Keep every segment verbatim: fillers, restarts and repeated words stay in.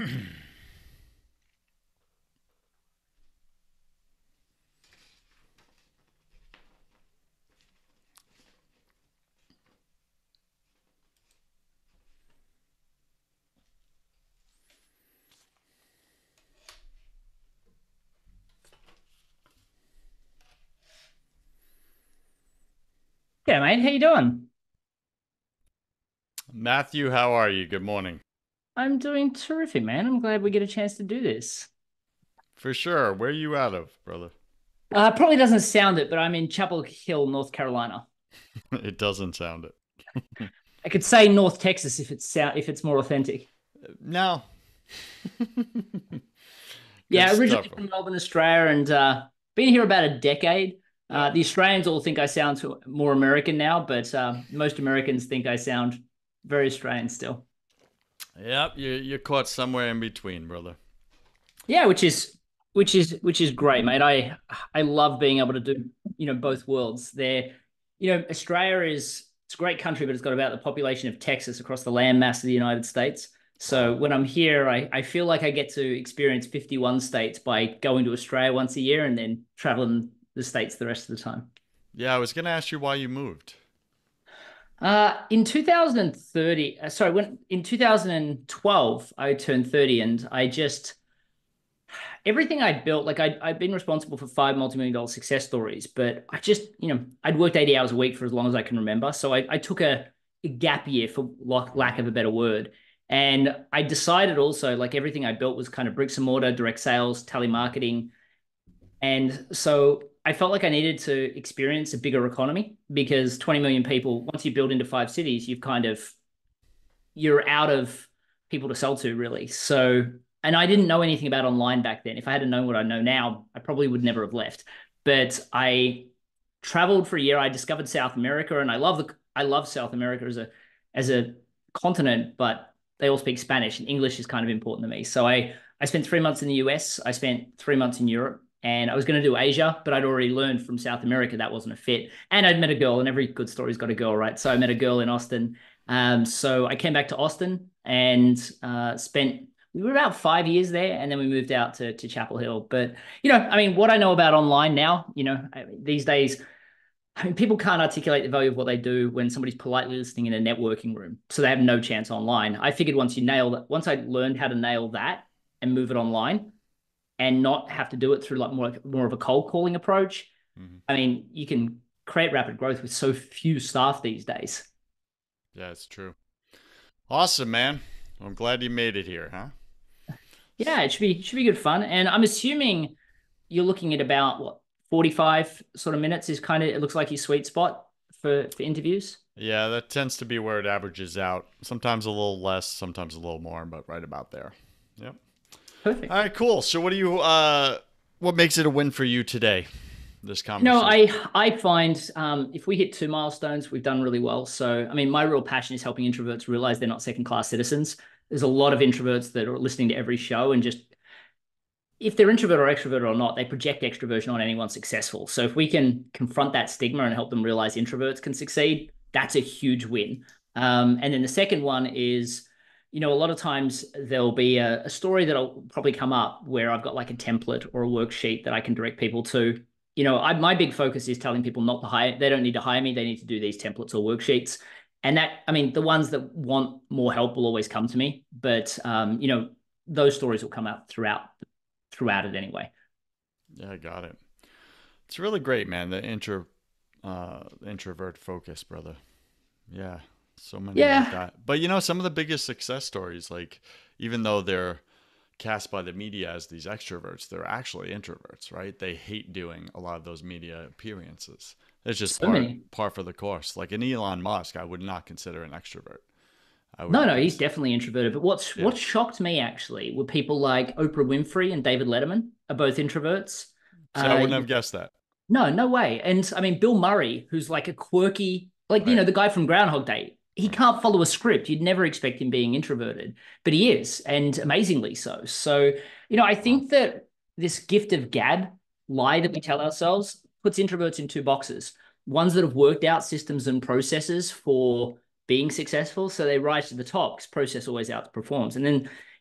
Yeah, mate, how you doing? Matthew, how are you? Good morning. I'm doing terrific, man. I'm glad we get a chance to do this. For sure. Where are you out of, brother? Uh, probably doesn't sound it, but I'm in Chapel Hill, North Carolina. It doesn't sound it. I could say North Texas if it's sound if it's more authentic. No. Good Yeah, stuff. originally from Melbourne, Australia, and uh, been here about a decade. Uh, Yep. the Australians all think I sound to- more American now, but uh, most Americans think I sound very Australian still. Yep. You you're caught somewhere in between, brother. Yeah, which is which is which is great, mate. I I love being able to do you know both worlds. There, you know, Australia is it's a great country, but it's got about the population of Texas across the landmass of the United States. So Wow. when I'm here, I, I feel like I get to experience fifty-one states by going to Australia once a year and then traveling the states the rest of the time. Yeah, I was gonna ask you why you moved. Uh, in two thousand thirty, uh, sorry, when in two thousand twelve, I turned thirty and I just everything I'd built, like I'd, I'd been responsible for five multi-million dollar success stories, but I just, you know, I'd worked eighty hours a week for as long as I can remember. So I, I took a, a gap year for lack of a better word. And I decided also like everything I built was kind of bricks and mortar, direct sales, telemarketing. And so I felt like I needed to experience a bigger economy because twenty million people, once you build into five cities, you've kind of you're out of people to sell to really. So, and I didn't know anything about online back then. If I had known what I know now, I probably would never have left. But I traveled for a year. I discovered South America, and I love the I love South America as a as a continent, but they all speak Spanish, and English is kind of important to me. So I I spent three months in the U S. I spent three months in Europe, and I was going to do Asia, but I'd already learned from South America that wasn't a fit. And I'd met a girl, and every good story's got a girl, right? So I met a girl in Austin. Um, so I came back to Austin and uh, spent we were about five years there, and then we moved out to to Chapel Hill. But you know, I mean, what I know about online now, you know, these days, I mean, people can't articulate the value of what they do when somebody's politely listening in a networking room, so they have no chance online. I figured once you nail that, once I learned how to nail that and move it online, and not have to do it through like more more of a cold calling approach. Hmm. I mean, you can create rapid growth with so few staff these days. Yeah, it's true. Awesome, man. I'm glad you made it here, huh? Yeah, it should be should be good fun. And I'm assuming you're looking at about what forty-five sort of minutes is kind of it looks like your sweet spot for for interviews. Yeah, that tends to be where it averages out. Sometimes a little less, sometimes a little more, but right about there. Yep. All Perfect. right, cool. So what do you uh what makes it a win for you today? This You know, conversation. I I find um, if we hit two milestones, we've done really well. So, I mean, my real passion is helping introverts realize they're not second class citizens. There's a lot of introverts that are listening to every show and just if they're introvert or extrovert or not, they project extroversion on anyone successful. So if we can confront that stigma and help them realize introverts can succeed, that's a huge win. Um, and then the second one is, you know, a lot of times there'll be a, a story that'll probably come up where I've got like a template or a worksheet that I can direct people to. You know, I, my big focus is telling people not to hire. They don't need to hire me. They need to do these templates or worksheets. And that, I mean, the ones that want more help will always come to me. But, um, you know, those stories will come out throughout throughout it anyway. Yeah, I got it. It's really great, man. The intro uh introvert focus, brother. Yeah. So many like Yeah, that. But you know, some of the biggest success stories, like even though they're cast by the media as these extroverts, they're actually introverts, right? They hate doing a lot of those media appearances. It's just so part many. par for the course. Like an Elon Musk, I would not consider an extrovert. I No, would no, he's cons definitely introverted. But what's yeah. what shocked me actually were people like Oprah Winfrey and David Letterman are both introverts. See, I Uh, wouldn't have guessed that. no, no way. And I mean, Bill Murray, who's like a quirky, like you Right. know, the guy from Groundhog Day. He Right. can't follow a script. You'd never expect him being introverted, but he is, and amazingly so. So, you know, I Wow. think that this gift of gab lie that we tell ourselves puts introverts in two boxes. Ones that have worked out systems and processes for being successful, so they rise to the top because process always outperforms. And then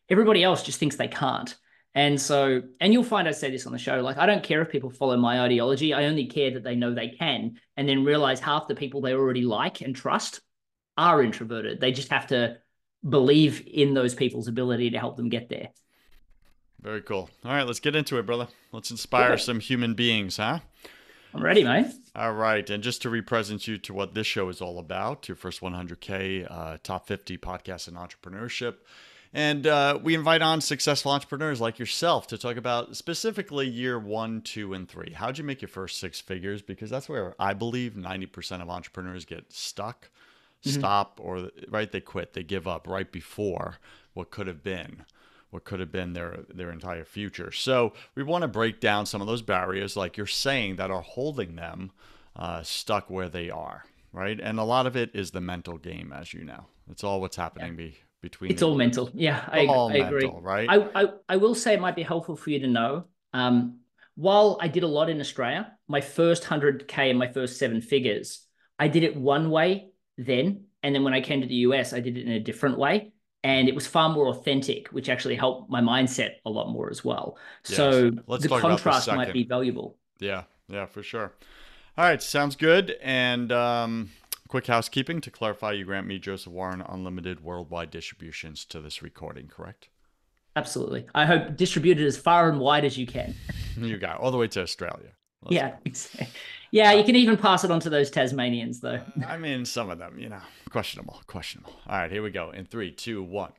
everybody else just thinks they can't. And so, and you'll find I say this on the show, like, I don't care if people follow my ideology. I only care that they know they can, and then realize half the people they already like and trust are introverted. They just have to believe in those people's ability to help them get there. Very cool. All right, let's get into it, brother. Let's inspire some human beings, huh? I'm ready, mate. All right. And just to represent you to what this show is all about, your first one hundred K, uh, top fifty podcasts in entrepreneurship. And uh, we invite on successful entrepreneurs like yourself to talk about specifically year one, two, and three. How'd you make your first six figures? Because that's where I believe ninety percent of entrepreneurs get stuck, mm-hmm. stop, or right, they quit, they give up right before what could have been, what could have been their their entire future. So we want to break down some of those barriers, like you're saying, that are holding them uh, stuck where they are, right? And a lot of it is the mental game, as you know. It's all what's happening yeah. be, between. It's all mental. Yeah, I, all I mental, agree. Right? I, I I will say it might be helpful for you to know. Um, while I did a lot in Australia, my first one hundred K and my first seven figures, I did it one way then, and then when I came to the U S, I did it in a different way. And it was far more authentic, which actually helped my mindset a lot more as well. Yes. So Let's the contrast the might be valuable. Yeah, yeah, for sure. All right, sounds good. And um, quick housekeeping to clarify, you grant me, Joseph Warren, unlimited worldwide distributions to this recording, correct? Absolutely. I hope distributed as far and wide as you can. You got it, all the way to Australia. Let's yeah, exactly. Yeah, you can even pass it on to those Tasmanians, though. I mean, some of them, you know, questionable, questionable. All right, here we go. In three, two, one.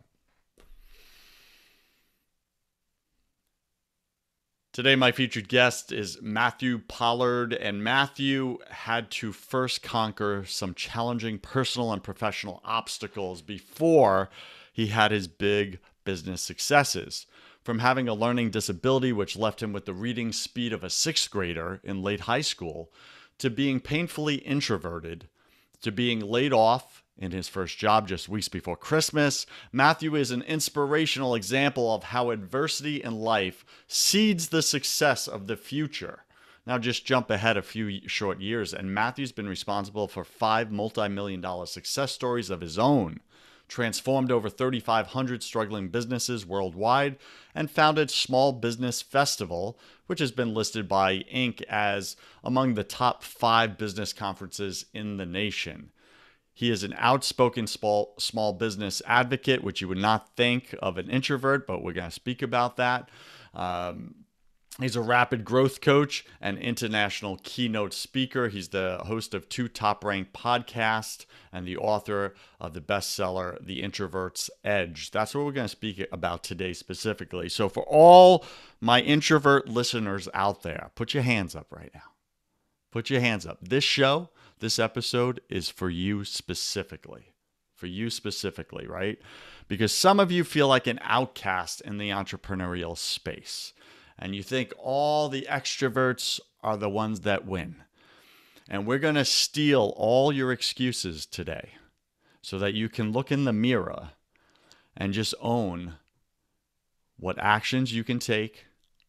Today, my featured guest is Matthew Pollard, and Matthew had to first conquer some challenging personal and professional obstacles before he had his big business successes. From having a learning disability, which left him with the reading speed of a sixth grader in late high school, to being painfully introverted, to being laid off in his first job just weeks before Christmas, Matthew is an inspirational example of how adversity in life seeds the success of the future. Now just jump ahead a few short years, and Matthew's been responsible for five multi-million dollar success stories of his own, transformed over thirty-five hundred struggling businesses worldwide, and founded Small Business Festival, which has been listed by Inc as among the top five business conferences in the nation. He is an outspoken small, small business advocate, which you would not think of an introvert, but we're going to speak about that. Um, He's a rapid growth coach and international keynote speaker. He's the host of two top-ranked podcasts and the author of the bestseller, The Introvert's Edge. That's what we're going to speak about today specifically. So for all my introvert listeners out there, put your hands up right now. Put your hands up. This show, this episode is for you specifically. For you specifically, right? Because some of you feel like an outcast in the entrepreneurial space. And you think all the extroverts are the ones that win. And we're going to steal all your excuses today so that you can look in the mirror and just own what actions you can take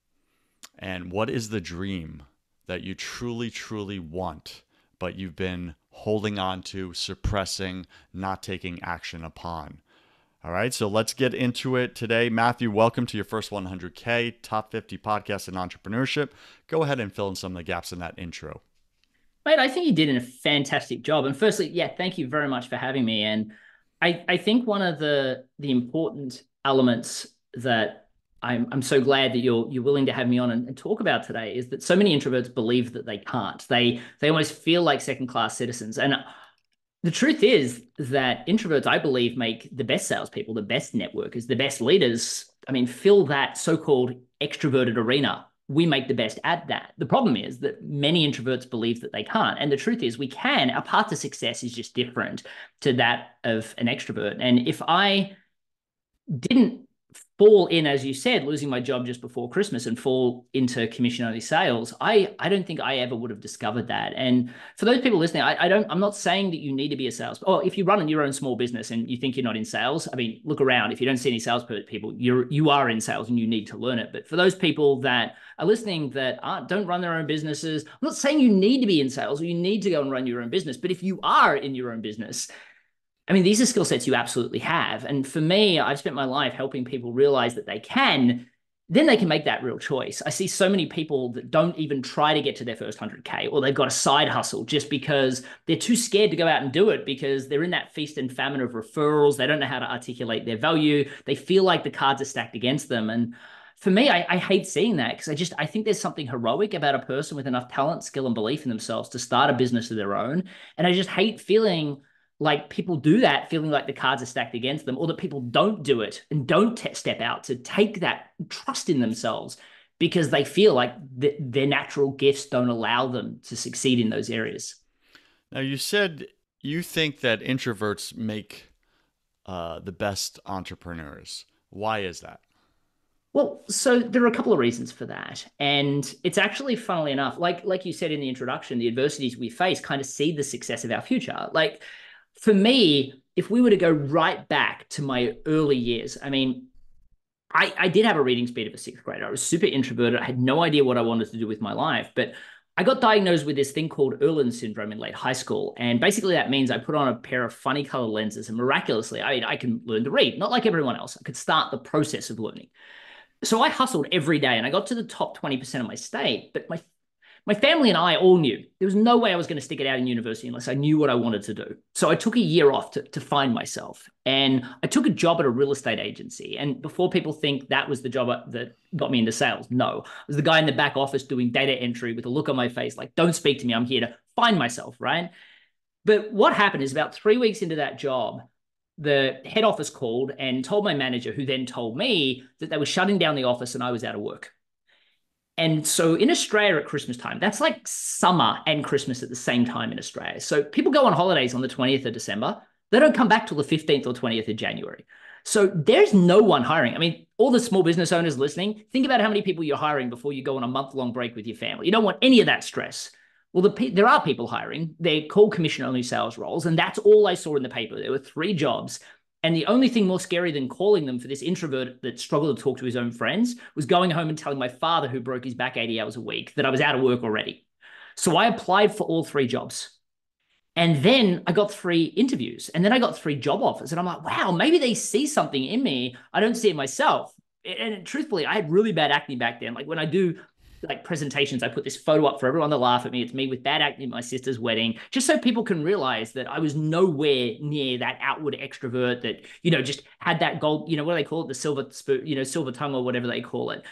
and what is the dream that you truly, truly want, but you've been holding on to, suppressing, not taking action upon. All right, so let's get into it today. Matthew, welcome to your first one hundred K, top fifty podcast in entrepreneurship. Go ahead and fill in some of the gaps in that intro. Mate, I think you did a fantastic job. And firstly, yeah, thank you very much for having me. And I, I think one of the the important elements that I'm I'm so glad that you're you're willing to have me on and, and talk about today is that so many introverts believe that they can't. They they almost feel like second-class citizens. And the truth is that introverts, I believe, make the best salespeople, the best networkers, the best leaders. I mean, fill that so-called extroverted arena. We make the best at that. The problem is that many introverts believe that they can't. And the truth is we can. Our path to success is just different to that of an extrovert. And if I didn't fall in, as you said, losing my job just before Christmas and fall into commission-only sales, I, I don't think I ever would have discovered that. And for those people listening, I, I don't, I'm not saying that you need to be a sales. Oh, if you run your own small business and you think you're not in sales, I mean, look around. If you don't see any sales people, you're, you are in sales and you need to learn it. But for those people that are listening that aren't, don't run their own businesses, I'm not saying you need to be in sales or you need to go and run your own business. But if you are in your own business, I mean, these are skill sets you absolutely have. And for me, I've spent my life helping people realize that they can, then they can make that real choice. I see so many people that don't even try to get to their first one hundred K, or they've got a side hustle just because they're too scared to go out and do it because they're in that feast and famine of referrals. They don't know how to articulate their value. They feel like the cards are stacked against them. And for me, I, I hate seeing that because I just, I think there's something heroic about a person with enough talent, skill, and belief in themselves to start a business of their own. And I just hate feeling like people do that, feeling like the cards are stacked against them, or that people don't do it and don't step out to take that trust in themselves because they feel like th their natural gifts don't allow them to succeed in those areas. Now, you said you think that introverts make uh, the best entrepreneurs. Why is that? Well, so there are a couple of reasons for that. And it's actually, funnily enough, like, like you said in the introduction, the adversities we face kind of seed the success of our future. Like for me, if we were to go right back to my early years, I mean, I, I did have a reading speed of a sixth grader. I was super introverted. I had no idea what I wanted to do with my life, but I got diagnosed with this thing called Irlen syndrome in late high school. And basically that means I put on a pair of funny colored lenses and miraculously, I, I can learn to read, not like everyone else. I could start the process of learning. So I hustled every day and I got to the top twenty percent of my state, but my my family and I all knew there was no way I was going to stick it out in university unless I knew what I wanted to do. So I took a year off to, to find myself. And I took a job at a real estate agency. And before people think that was the job that got me into sales, no. I was the guy in the back office doing data entry with a look on my face like, don't speak to me. I'm here to find myself, right? But what happened is about three weeks into that job, the head office called and told my manager, who then told me that they were shutting down the office and I was out of work. And so in Australia at Christmas time, that's like summer and Christmas at the same time in Australia. So people go on holidays on the twentieth of December. They don't come back till the fifteenth or twentieth of January. So there's no one hiring. I mean, all the small business owners listening, think about how many people you're hiring before you go on a month-long break with your family. You don't want any of that stress. Well, the, there are people hiring. They're called commission-only sales roles, and that's all I saw in the paper. There were three jobs. And the only thing more scary than calling them for this introvert that struggled to talk to his own friends was going home and telling my father, who broke his back eighty hours a week, that I was out of work already. So I applied for all three jobs. And then I got three interviews. And then I got three job offers. And I'm like, wow, maybe they see something in me. I don't see it myself. And truthfully, I had really bad acne back then. Like when I do like presentations, I put this photo up for everyone to laugh at me. It's me with bad acne at my sister's wedding, just so people can realize that I was nowhere near that outward extrovert that, you know, just had that gold, you know, what do they call it? The silver spoon, you know, silver tongue or whatever they call it.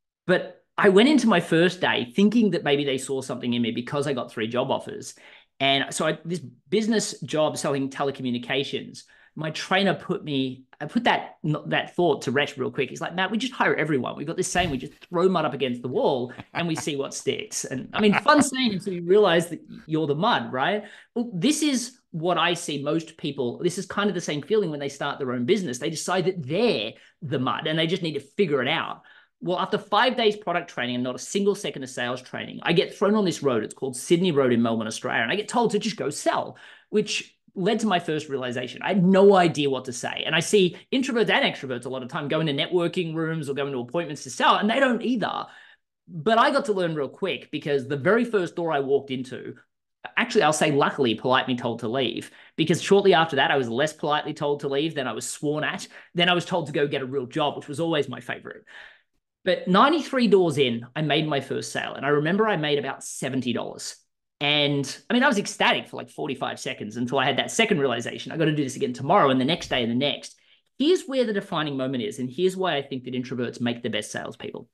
But I went into my first day thinking that maybe they saw something in me because I got three job offers. And so I, this business job selling telecommunications, my trainer put me, I put that that thought to rest real quick. He's like, Matt, we just hire everyone. We've got this saying, we just throw mud up against the wall and we see what sticks. And I mean, fun saying until you realize that you're the mud, right? Well, this is what I see most people, this is kind of the same feeling when they start their own business. They decide that they're the mud and they just need to figure it out. Well, after five days product training and not a single second of sales training, I get thrown on this road. It's called Sydney Road in Melbourne, Australia. And I get told to just go sell, which led to my first realization. I had no idea what to say. And I see introverts and extroverts a lot of time go into networking rooms or go into appointments to sell, and they don't either. But I got to learn real quick because the very first door I walked into, actually, I'll say luckily, politely told to leave, because shortly after that, I was less politely told to leave. Then I was sworn at. Then I was told to go get a real job, which was always my favorite. But ninety-three doors in, I made my first sale. And I remember I made about seventy dollars. And I mean, I was ecstatic for like forty-five seconds until I had that second realization. I got to do this again tomorrow and the next day and the next. Here's where the defining moment is. And here's why I think that introverts make the best salespeople.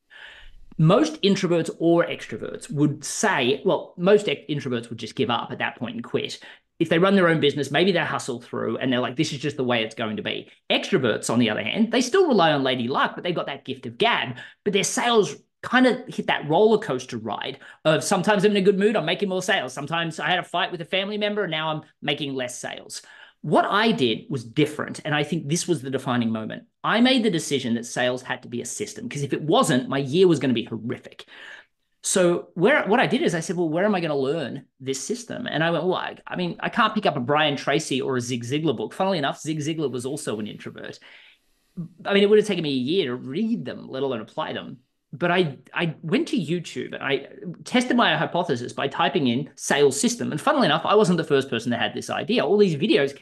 Most introverts or extroverts would say, well, most introverts would just give up at that point and quit. If they run their own business, maybe they hustle through and they're like, this is just the way it's going to be. Extroverts, on the other hand, they still rely on lady luck, but they've got that gift of gab. But their sales kind of hit that roller coaster ride of sometimes I'm in a good mood, I'm making more sales. Sometimes I had a fight with a family member and now I'm making less sales. What I did was different. And I think this was the defining moment. I made the decision that sales had to be a system, because if it wasn't, my year was going to be horrific. So where what I did is I said, well, where am I going to learn this system? And I went, well, I, I mean, I can't pick up a Brian Tracy or a Zig Ziglar book. Funnily enough, Zig Ziglar was also an introvert. I mean, it would have taken me a year to read them, let alone apply them. But I, I went to YouTube and I tested my hypothesis by typing in sales system. And funnily enough, I wasn't the first person that had this idea. All these videos came up.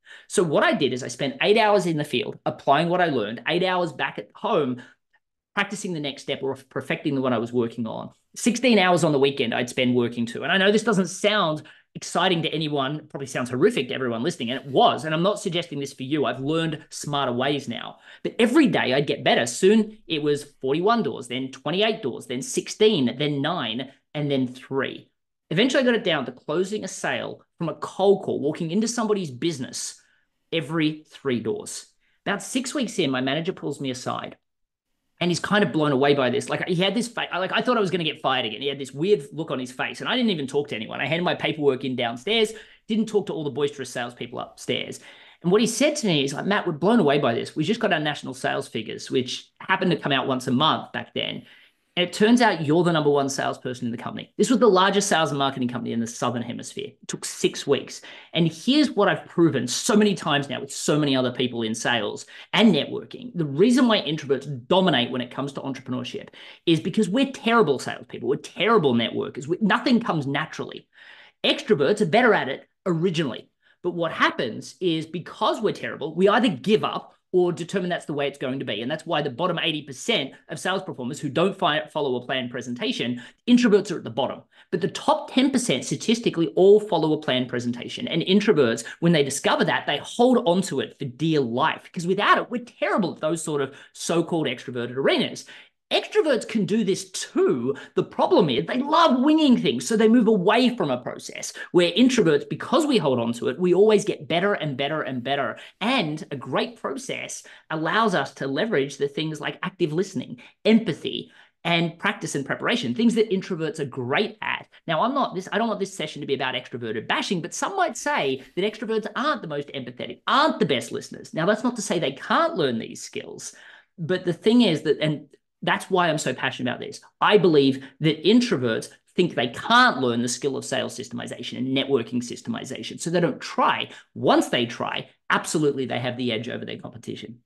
So what I did is I spent eight hours in the field applying what I learned, eight hours back at home practicing the next step or perfecting the one I was working on. sixteen hours on the weekend I'd spend working too. And I know this doesn't sound exciting to anyone, it probably sounds horrific to everyone listening, and it was. And I'm not suggesting this for you. I've learned smarter ways now. But every day I'd get better. Soon it was forty-one doors, then twenty-eight doors, then sixteen, then nine, and then three. Eventually I got it down to closing a sale from a cold call, walking into somebody's business every three doors. About six weeks in, my manager pulls me aside. And he's kind of blown away by this. Like he had this face, like I thought I was going to get fired again. He had this weird look on his face, and I didn't even talk to anyone. I handed my paperwork in downstairs, didn't talk to all the boisterous salespeople upstairs. And what he said to me is like, Matt, we're blown away by this. We just got our national sales figures, which happened to come out once a month back then. And it turns out you're the number one salesperson in the company. This was the largest sales and marketing company in the Southern Hemisphere. It took six weeks. And here's what I've proven so many times now with so many other people in sales and networking. The reason why introverts dominate when it comes to entrepreneurship is because we're terrible salespeople. We're terrible networkers. We, nothing comes naturally. Extroverts are better at it originally. But what happens is because we're terrible, we either give up or determine that's the way it's going to be. And that's why the bottom eighty percent of sales performers who don't find, follow a planned presentation, introverts are at the bottom. But the top ten percent statistically all follow a planned presentation. And introverts, when they discover that, they hold onto it for dear life. Because without it, we're terrible at those sort of so-called extroverted arenas. Extroverts can do this too. The problem is they love winging things, so they move away from a process. Where introverts, because we hold on to it, we always get better and better and better. And a great process allows us to leverage the things like active listening, empathy, and practice and preparation, things that introverts are great at. Now, I'm not this, I don't want this session to be about extroverted bashing, but some might say that extroverts aren't the most empathetic, aren't the best listeners. Now, that's not to say they can't learn these skills, but the thing is that, and that's why I'm so passionate about this. I believe that introverts think they can't learn the skill of sales systemization and networking systemization, so they don't try. Once they try, absolutely they have the edge over their competition.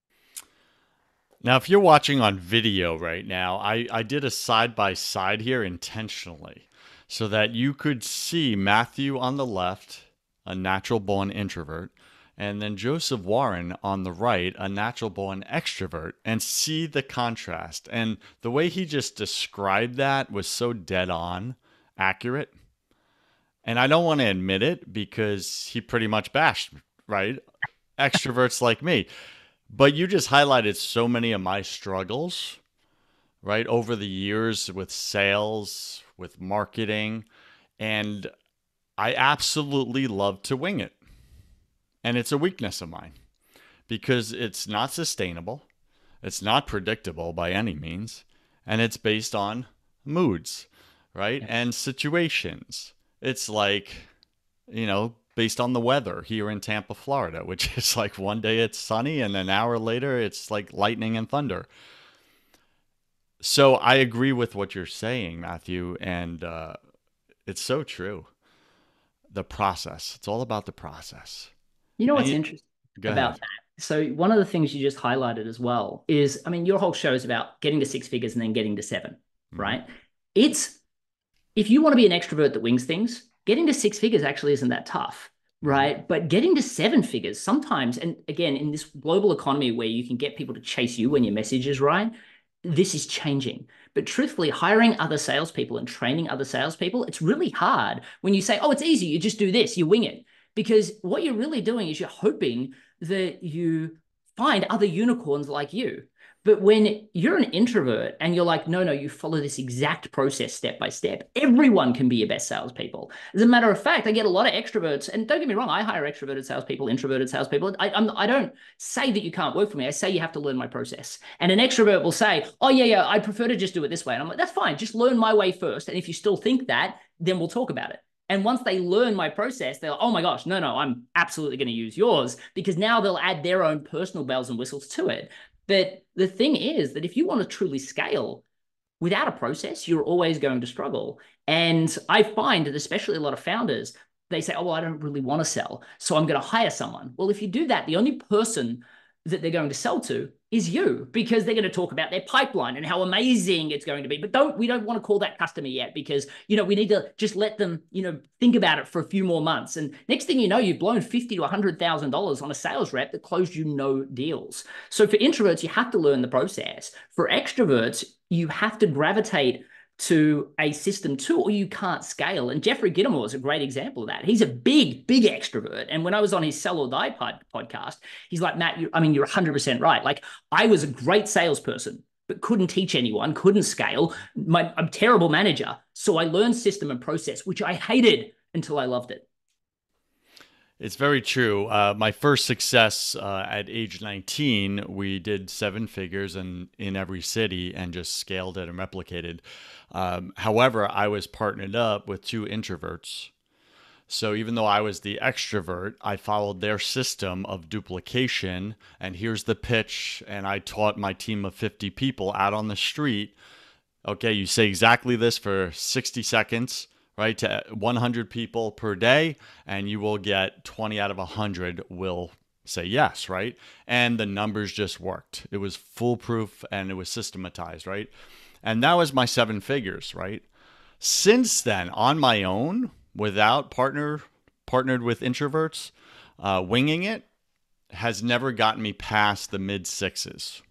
Now, if you're watching on video right now, I, I did a side-by-side here intentionally so that you could see Matthew on the left, a natural-born introvert, and then Joseph Warren on the right, a natural-born extrovert, and see the contrast. And the way he just described that was so dead-on accurate. And I don't want to admit it because he pretty much bashed, right? Extroverts like me. But you just highlighted so many of my struggles, right, over the years with sales, with marketing, and I absolutely love to wing it. And it's a weakness of mine because it's not sustainable. It's not predictable by any means. And it's based on moods, right? And situations. It's like, you know, based on the weather here in Tampa, Florida, which is like one day it's sunny and an hour later it's like lightning and thunder. So I agree with what you're saying, Matthew. And uh, it's so true. The process. It's all about the process. You know what's you, interesting about that? So one of the things you just highlighted as well is, I mean, your whole show is about getting to six figures and then getting to seven, mm-hmm. right? It's, if you want to be an extrovert that wings things, getting to six figures actually isn't that tough, right? Mm-hmm. But getting to seven figures sometimes, and again, in this global economy where you can get people to chase you when your message is right, this is changing. But truthfully, hiring other salespeople and training other salespeople, it's really hard when you say, oh, it's easy, you just do this, you wing it. Because what you're really doing is you're hoping that you find other unicorns like you. But when you're an introvert and you're like, no, no, you follow this exact process step by step, everyone can be your best salespeople. As a matter of fact, I get a lot of extroverts, and don't get me wrong, I hire extroverted salespeople, introverted salespeople. I, I'm, I don't say that you can't work for me. I say you have to learn my process. And an extrovert will say, oh, yeah, yeah, I prefer to just do it this way. And I'm like, that's fine. Just learn my way first. And if you still think that, then we'll talk about it. And once they learn my process, they're like, oh my gosh, no, no, I'm absolutely going to use yours, because now they'll add their own personal bells and whistles to it. But the thing is that if you want to truly scale without a process, you're always going to struggle. And I find that especially a lot of founders, they say, oh, well, I don't really want to sell, so I'm going to hire someone. Well, if you do that, the only person that they're going to sell to is you, because they're going to talk about their pipeline and how amazing it's going to be. But don't we don't want to call that customer yet, because, you know, we need to just let them, you know, think about it for a few more months. And next thing you know, you've blown fifty to one hundred thousand dollars on a sales rep that closed you no deals. So for introverts, you have to learn the process. For extroverts, you have to gravitate to a system too, or you can't scale. And Jeffrey Gitomer is a great example of that. He's a big, big extrovert. And when I was on his Sell or Die pod podcast, he's like, Matt, you, I mean, you're one hundred percent right. Like, I was a great salesperson, but couldn't teach anyone, couldn't scale. My, I'm a terrible manager. So I learned system and process, which I hated until I loved it. It's very true. Uh, my first success uh, at age nineteen, we did seven figures and in every city and just scaled it and replicated. Um, however, I was partnered up with two introverts. So even though I was the extrovert, I followed their system of duplication. And here's the pitch. And I taught my team of fifty people out on the street. Okay, you say exactly this for sixty seconds. Right, to one hundred people per day, and you will get twenty out of one hundred will say yes, right? And the numbers just worked. It was foolproof and it was systematized, right? And that was my seven figures, right? Since then, on my own, without partner, partnered with introverts, uh, winging it has never gotten me past the mid sixes,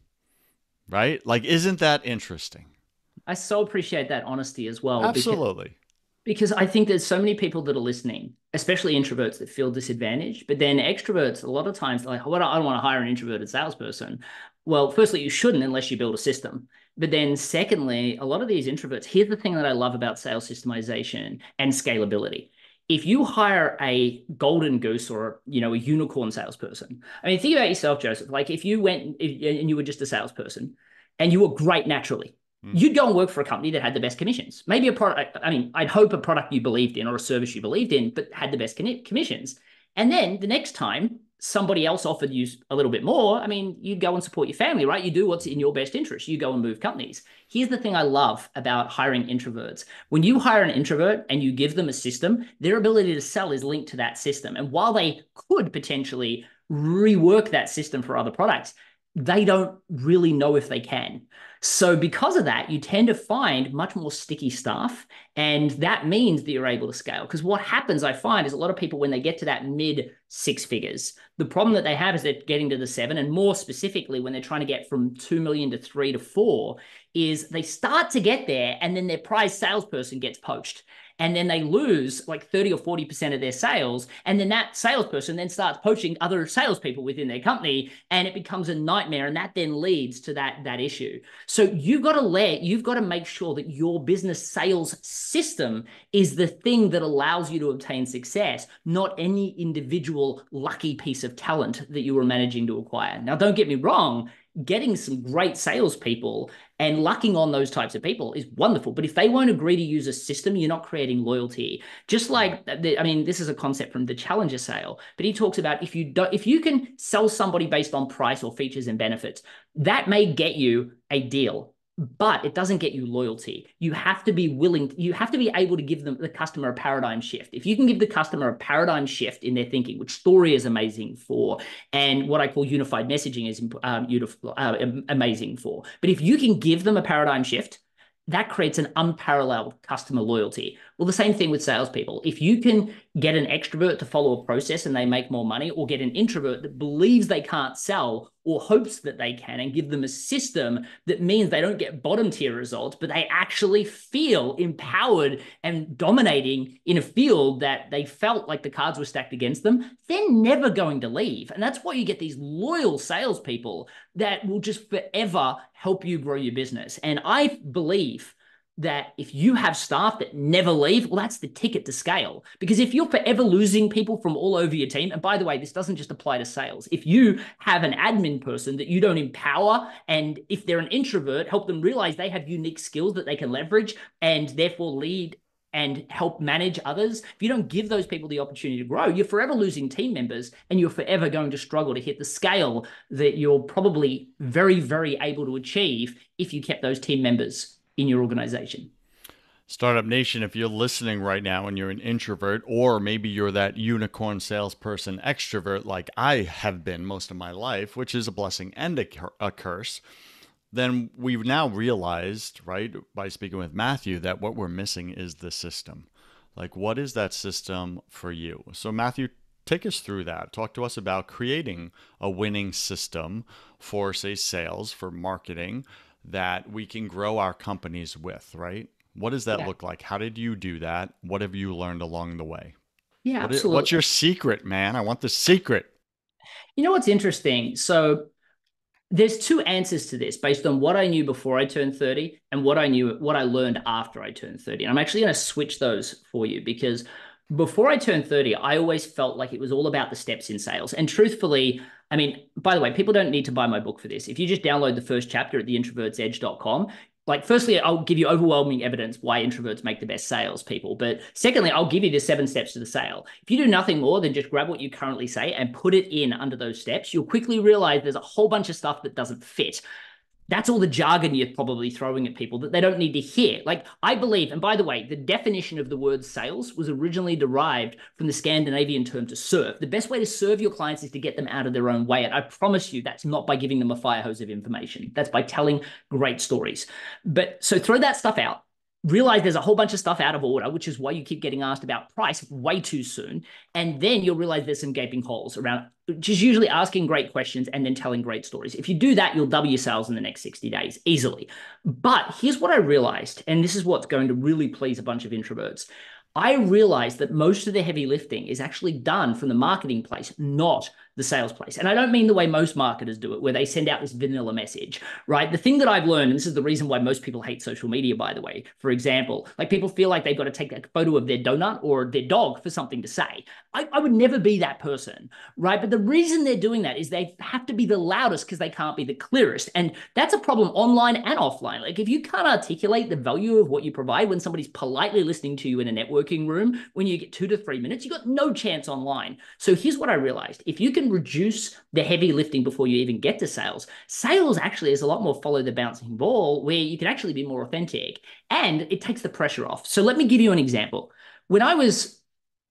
right? Like, isn't that interesting? I so appreciate that honesty as well. Absolutely. Because Because I think there's so many people that are listening, especially introverts, that feel disadvantaged. But then extroverts, a lot of times, they're like, well, I don't want to hire an introverted salesperson. Well, firstly, you shouldn't unless you build a system. But then secondly, a lot of these introverts, here's the thing that I love about sales systemization and scalability. If you hire a golden goose or, you know, a unicorn salesperson, I mean, think about yourself, Joseph. Like, if you went and you were just a salesperson and you were great naturally, you'd go and work for a company that had the best commissions. Maybe a product, I mean, I'd hope a product you believed in or a service you believed in, but had the best commissions. And then the next time somebody else offered you a little bit more, I mean, you'd go and support your family, right? You do what's in your best interest. You go and move companies. Here's the thing I love about hiring introverts. When you hire an introvert and you give them a system, their ability to sell is linked to that system. And while they could potentially rework that system for other products, they don't really know if they can. So because of that, you tend to find much more sticky stuff. And that means that you're able to scale. Because what happens, I find, is a lot of people, when they get to that mid six figures, the problem that they have is they're getting to the seven. And more specifically, when they're trying to get from two million to three to four, is they start to get there and then their prize salesperson gets poached. And then they lose like thirty or forty percent of their sales. And then that salesperson then starts poaching other salespeople within their company, and it becomes a nightmare. And that then leads to that, that issue. So you've got to let, you've got to make sure that your business sales system is the thing that allows you to obtain success, not any individual lucky piece of talent that you were managing to acquire. Now, don't get me wrong. Getting some great salespeople and lucking on those types of people is wonderful. But if they won't agree to use a system, you're not creating loyalty. Just like, I mean, this is a concept from the Challenger sale, but he talks about if you don't, if you can sell somebody based on price or features and benefits, that may get you a deal, but it doesn't get you loyalty. You have to be willing, you have to be able to give them the customer a paradigm shift. If you can give the customer a paradigm shift in their thinking, which Story is amazing for, and what I call unified messaging is um, beautiful, uh, amazing for. But if you can give them a paradigm shift, that creates an unparalleled customer loyalty. Well, the same thing with salespeople. If you can get an extrovert to follow a process and they make more money, or get an introvert that believes they can't sell or hopes that they can, and give them a system that means they don't get bottom tier results, but they actually feel empowered and dominating in a field that they felt like the cards were stacked against them, they're never going to leave. And that's why you get these loyal salespeople that will just forever help you grow your business. And I believe that if you have staff that never leave, well, that's the ticket to scale. Because if you're forever losing people from all over your team, and by the way, this doesn't just apply to sales. If you have an admin person that you don't empower, and if they're an introvert, help them realize they have unique skills that they can leverage and therefore lead and help manage others. If you don't give those people the opportunity to grow, you're forever losing team members, and you're forever going to struggle to hit the scale that you're probably very, very able to achieve if you kept those team members in your organization. Startup Nation, if you're listening right now and you're an introvert, or maybe you're that unicorn salesperson extrovert like I have been most of my life, which is a blessing and a, cur- a curse, then we've now realized, right, by speaking with Matthew, that what we're missing is the system. Like, what is that system for you? So, Matthew, take us through that. Talk to us about creating a winning system for, say, sales, for marketing that we can grow our companies with, right? What does that Yeah. look like? How did you do that? What have you learned along the way? Yeah, What is, what's your absolutely. secret, man? I want the secret. You know what's interesting? So there's two answers to this based on what I knew before I turned thirty and what I knew, what I learned after I turned thirty. And I'm actually going to switch those for you because before I turned thirty, I always felt like it was all about the steps in sales. And truthfully, I mean, by the way, people don't need to buy my book for this. If you just download the first chapter at the introverts edge dot com, like, firstly, I'll give you overwhelming evidence why introverts make the best salespeople. But secondly, I'll give you the seven steps to the sale. If you do nothing more than just grab what you currently say and put it in under those steps, you'll quickly realize there's a whole bunch of stuff that doesn't fit. That's all the jargon you're probably throwing at people that they don't need to hear. Like, I believe, and by the way, the definition of the word sales was originally derived from the Scandinavian term to serve. The best way to serve your clients is to get them out of their own way. And I promise you, that's not by giving them a fire hose of information. That's by telling great stories. But so throw that stuff out. Realize there's a whole bunch of stuff out of order, which is why you keep getting asked about price way too soon. And then you'll realize there's some gaping holes around, just usually asking great questions and then telling great stories. If you do that, you'll double your sales in the next sixty days easily. But here's what I realized, and this is what's going to really please a bunch of introverts. I realized that most of the heavy lifting is actually done from the marketing place, not the sales place. And I don't mean the way most marketers do it, where they send out this vanilla message, right? The thing that I've learned, and this is the reason why most people hate social media, by the way, for example, like people feel like they've got to take a photo of their donut or their dog for something to say. I, I would never be that person, right? But the reason they're doing that is they have to be the loudest because they can't be the clearest. And that's a problem online and offline. Like if you can't articulate the value of what you provide when somebody's politely listening to you in a networking room, when you get two to three minutes, you got no chance online. So here's what I realized. If you can reduce the heavy lifting before you even get to sales, sales actually is a lot more follow the bouncing ball where you can actually be more authentic and it takes the pressure off. So let me give you an example. When I was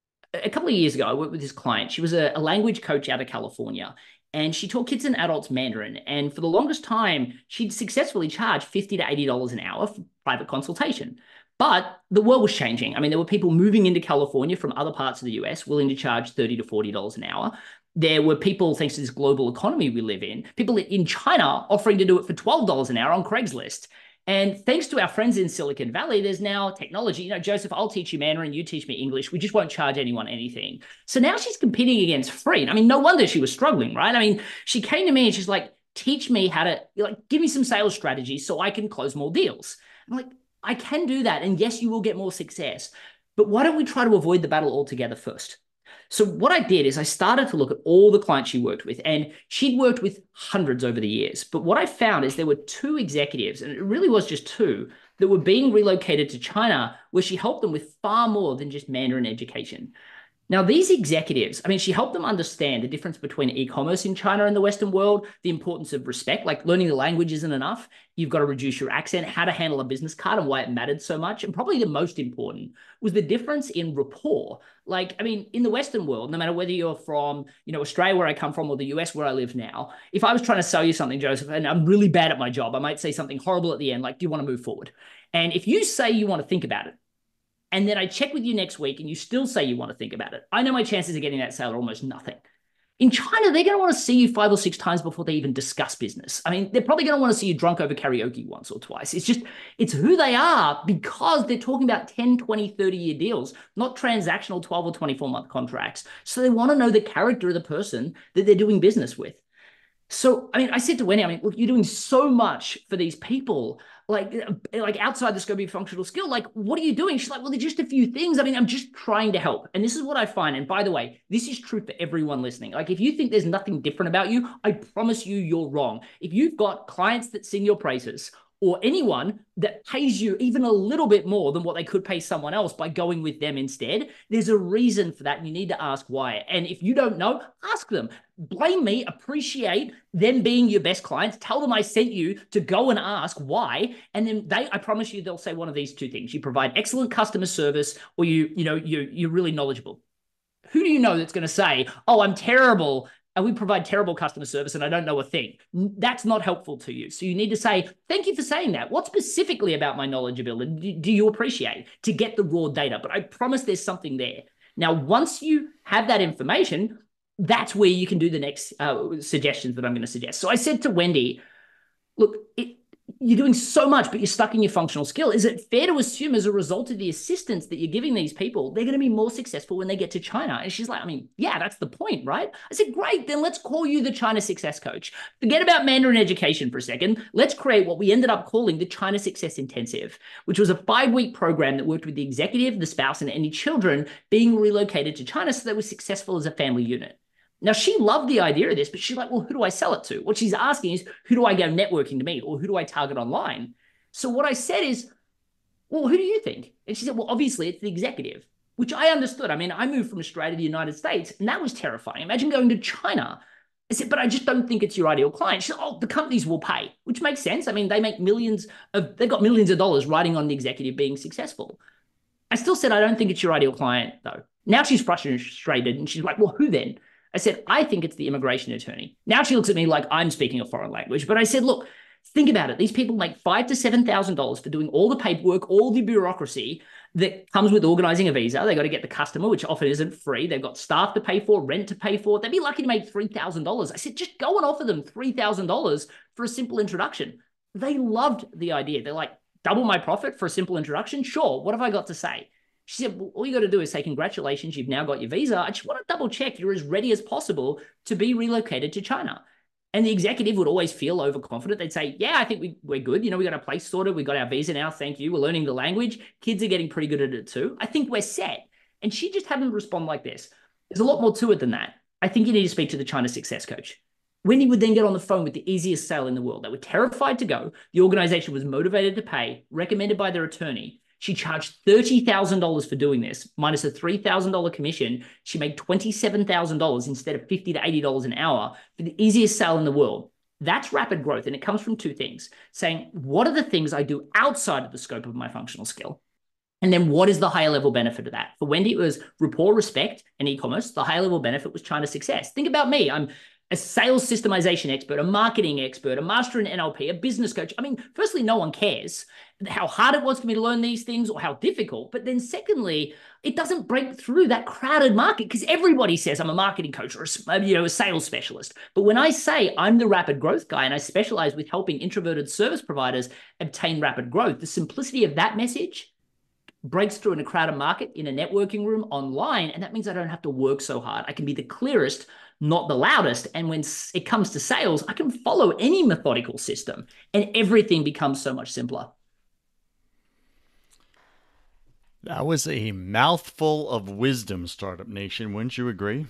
a couple of years ago, I worked with this client. She was a, a language coach out of California, and she taught kids and adults Mandarin. And for the longest time, she'd successfully charged fifty to eighty dollars an hour for private consultation. But the world was changing. I mean, there were people moving into California from other parts of the U S willing to charge thirty to forty dollars an hour. There were people, thanks to this global economy we live in, people in China offering to do it for twelve dollars an hour on Craigslist. And thanks to our friends in Silicon Valley, there's now technology. You know, Joseph, I'll teach you Mandarin, you teach me English. We just won't charge anyone anything. So now she's competing against free. I mean, no wonder she was struggling, right? I mean, she came to me and she's like, teach me how to, like, give me some sales strategies so I can close more deals. I'm like, I can do that. And yes, you will get more success. But why don't we try to avoid the battle altogether first? So what I did is I started to look at all the clients she worked with, and she'd worked with hundreds over the years. But what I found is there were two executives, and it really was just two, that were being relocated to China where she helped them with far more than just Mandarin education. Now, these executives, I mean, she helped them understand the difference between e-commerce in China and the Western world, the importance of respect, like learning the language isn't enough. You've got to reduce your accent, how to handle a business card and why it mattered so much. And probably the most important was the difference in rapport. Like, I mean, in the Western world, no matter whether you're from, you know, Australia, where I come from, or the U S where I live now, if I was trying to sell you something, Joseph, and I'm really bad at my job, I might say something horrible at the end, like, do you want to move forward? And if you say you want to think about it, and then I check with you next week and you still say you want to think about it, I know my chances of getting that sale are almost nothing. In China, they're going to want to see you five or six times before they even discuss business. I mean, they're probably going to want to see you drunk over karaoke once or twice. It's just, it's who they are because they're talking about ten, twenty, thirty year deals, not transactional twelve or twenty-four month contracts. So they want to know the character of the person that they're doing business with. So, I mean, I said to Wendy, I mean, look, you're doing so much for these people, like, like outside the scope of your functional skill. Like, what are you doing? She's like, well, they're just a few things. I mean, I'm just trying to help. And this is what I find. And by the way, this is true for everyone listening. Like, if you think there's nothing different about you, I promise you, you're wrong. If you've got clients that sing your praises, or anyone that pays you even a little bit more than what they could pay someone else by going with them instead, there's a reason for that. And you need to ask why. And if you don't know, ask them. Blame me, appreciate them being your best clients. Tell them I sent you to go and ask why. And then they, I promise you, they'll say one of these two things. You provide excellent customer service, or you, you know, you, you're really knowledgeable. Who do you know that's going to say, oh, I'm terrible and we provide terrible customer service and I don't know a thing? That's not helpful to you. So you need to say, thank you for saying that. What specifically about my knowledgeability do you appreciate, to get the raw data? But I promise there's something there. Now, once you have that information, that's where you can do the next uh, suggestions that I'm going to suggest. So I said to Wendy, look, it, you're doing so much, but you're stuck in your functional skill. Is it fair to assume as a result of the assistance that you're giving these people, they're going to be more successful when they get to China? And she's like, I mean, yeah, that's the point, right? I said, great, then let's call you the China Success Coach. Forget about Mandarin education for a second. Let's create what we ended up calling the China Success Intensive, which was a five-week program that worked with the executive, the spouse, and any children being relocated to China so they were successful as a family unit. Now, she loved the idea of this, but she's like, well, who do I sell it to? What she's asking is, who do I go networking to meet, or who do I target online? So what I said is, well, who do you think? And she said, well, obviously it's the executive, which I understood. I mean, I moved from Australia to the United States, and that was terrifying. Imagine going to China. I said, but I just don't think it's your ideal client. She said, oh, the companies will pay, which makes sense. I mean, they make millions of, they've got millions of dollars riding on the executive being successful. I still said, I don't think it's your ideal client, though. Now she's frustrated, and she's like, well, who then? I said, I think it's the immigration attorney. Now she looks at me like I'm speaking a foreign language. But I said, look, think about it. These people make five to seven thousand dollars for doing all the paperwork, all the bureaucracy that comes with organizing a visa. They got to get the customer, which often isn't free. They've got staff to pay for, rent to pay for. They'd be lucky to make three thousand dollars. I said, just go and offer them three thousand dollars for a simple introduction. They loved the idea. They're like, double my profit for a simple introduction? Sure. What have I got to say? She said, well, all you got to do is say, congratulations, you've now got your visa. I just want to double check you're as ready as possible to be relocated to China. And the executive would always feel overconfident. They'd say, yeah, I think we, we're good. You know, we got our place sorted. We got our visa now. Thank you. We're learning the language. Kids are getting pretty good at it too. I think we're set. And she just had them respond like this. There's a lot more to it than that. I think you need to speak to the China Success Coach. Wendy would then get on the phone with the easiest sale in the world. They were terrified to go. The organization was motivated to pay, recommended by their attorney. She charged thirty thousand dollars for doing this, minus a three thousand dollars commission. She made twenty-seven thousand dollars instead of fifty to eighty dollars an hour for the easiest sale in the world. That's rapid growth, and it comes from two things: saying, what are the things I do outside of the scope of my functional skill? And then what is the higher level benefit of that? For Wendy, it was rapport, respect, and e-commerce. The higher level benefit was China Success. Think about me. I'm a sales systemization expert, a marketing expert, a master in N L P, a business coach. I mean, firstly, no one cares how hard it was for me to learn these things or how difficult. But then secondly, it doesn't break through that crowded market because everybody says I'm a marketing coach or a, you know, a sales specialist. But when I say I'm the rapid growth guy and I specialize with helping introverted service providers obtain rapid growth, the simplicity of that message breaks through in a crowded market, in a networking room, online. And that means I don't have to work so hard. I can be the clearest, not the loudest. And when it comes to sales, I can follow any methodical system and everything becomes so much simpler. That was a mouthful of wisdom, Startup Nation. Wouldn't you agree?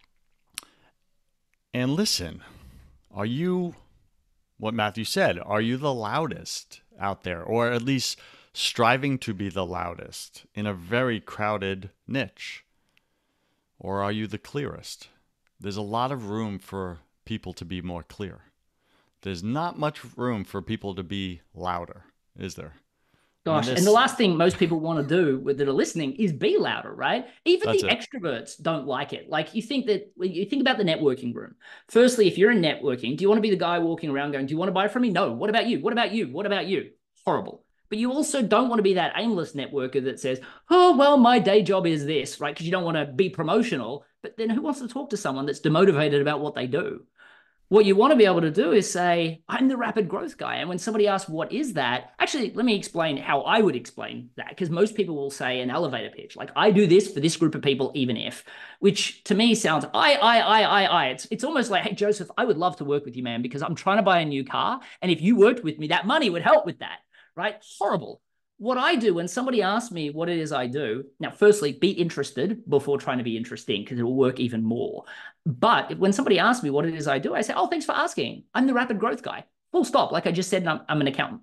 And listen, are you, what Matthew said, are you the loudest out there, or at least striving to be the loudest in a very crowded niche? Or are you the clearest? There's a lot of room for people to be more clear. There's not much room for people to be louder, is there? Gosh, and, this, and the last thing most people want to do with that are listening is be louder, right? Even the it. extroverts don't like it. Like you think that, you think about the networking room. Firstly, if you're in networking, do you want to be the guy walking around going, do you want to buy from me? No. What about you? What about you? What about you? Horrible. But you also don't want to be that aimless networker that says, oh, well, my day job is this, right? Because you don't want to be promotional. But then who wants to talk to someone that's demotivated about what they do? What you want to be able to do is say, I'm the rapid growth guy. And when somebody asks, what is that? Actually, let me explain how I would explain that, because most people will say an elevator pitch. Like, I do this for this group of people, even if, which to me sounds, I, I, I, I, I. It's, it's almost like, hey, Joseph, I would love to work with you, man, because I'm trying to buy a new car. And if you worked with me, that money would help with that, right? Horrible. What I do when somebody asks me what it is I do, now, firstly, be interested before trying to be interesting, because it will work even more. But when somebody asks me what it is I do, I say, oh, thanks for asking. I'm the rapid growth guy. Full stop. Like I just said, I'm, I'm an accountant.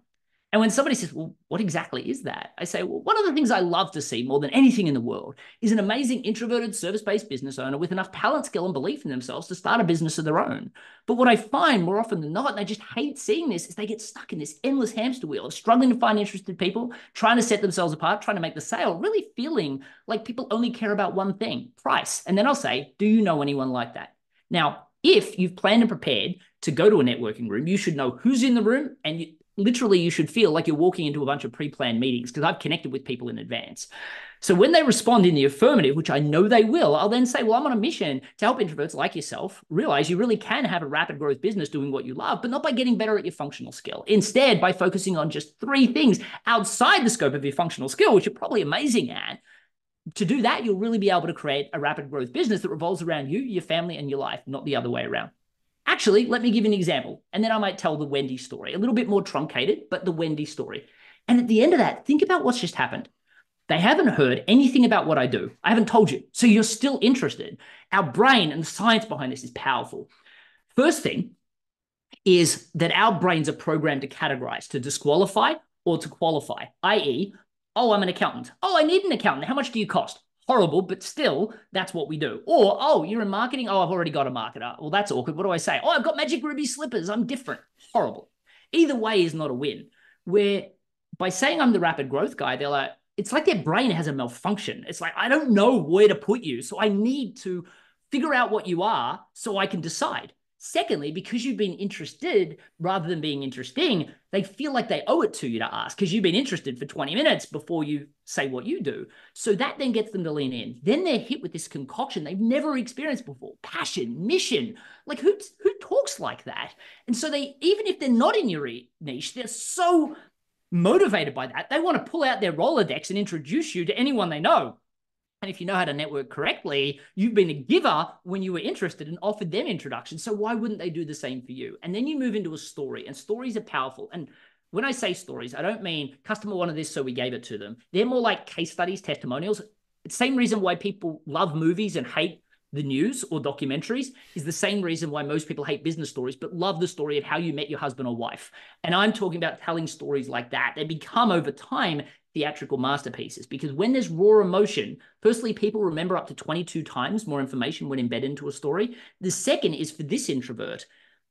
And when somebody says, well, what exactly is that? I say, well, one of the things I love to see more than anything in the world is an amazing introverted service-based business owner with enough talent, skill, and belief in themselves to start a business of their own. But what I find more often than not, and I just hate seeing this, is they get stuck in this endless hamster wheel of struggling to find interested people, trying to set themselves apart, trying to make the sale, really feeling like people only care about one thing, price. And then I'll say, do you know anyone like that? Now, if you've planned and prepared to go to a networking room, you should know who's in the room, and you, literally you should feel like you're walking into a bunch of pre-planned meetings, because I've connected with people in advance. So when they respond in the affirmative, which I know they will, I'll then say, well, I'm on a mission to help introverts like yourself realize you really can have a rapid growth business doing what you love, but not by getting better at your functional skill. Instead, by focusing on just three things outside the scope of your functional skill, which you're probably amazing at. To do that, you'll really be able to create a rapid growth business that revolves around you, your family, and your life, not the other way around. Actually, let me give you an example, and then I might tell the Wendy story, a little bit more truncated, but the Wendy story. And at the end of that, think about what's just happened. They haven't heard anything about what I do. I haven't told you. So you're still interested. Our brain and the science behind this is powerful. First thing is that our brains are programmed to categorize, to disqualify or to qualify, that is, oh, I'm an accountant. Oh, I need an accountant. How much do you cost? Horrible, but still, that's what we do. Or, oh, you're in marketing. Oh, I've already got a marketer. Well, that's awkward. What do I say? Oh, I've got magic ruby slippers. I'm different. Horrible. Either way is not a win. Where by saying I'm the rapid growth guy, they're like, it's like their brain has a malfunction. It's like, I don't know where to put you, so I need to figure out what you are so I can decide. Secondly, because you've been interested rather than being interesting, they feel like they owe it to you to ask, because you've been interested for twenty minutes before you say what you do. So that then gets them to lean in. Then they're hit with this concoction they've never experienced before. Passion, mission. Like who, who talks like that? And so they, even if they're not in your niche, they're so motivated by that, they want to pull out their Rolodex and introduce you to anyone they know. And if you know how to network correctly, you've been a giver when you were interested and offered them introductions. So why wouldn't they do the same for you? And then you move into a story, and stories are powerful. And when I say stories, I don't mean customer wanted this, so we gave it to them. They're more like case studies, testimonials. It's the same reason why people love movies and hate the news or documentaries is the same reason why most people hate business stories, but love the story of how you met your husband or wife. And I'm talking about telling stories like that. They become over time theatrical masterpieces, because when there's raw emotion, firstly, people remember up to twenty-two times more information when embedded into a story. The second is, for this introvert,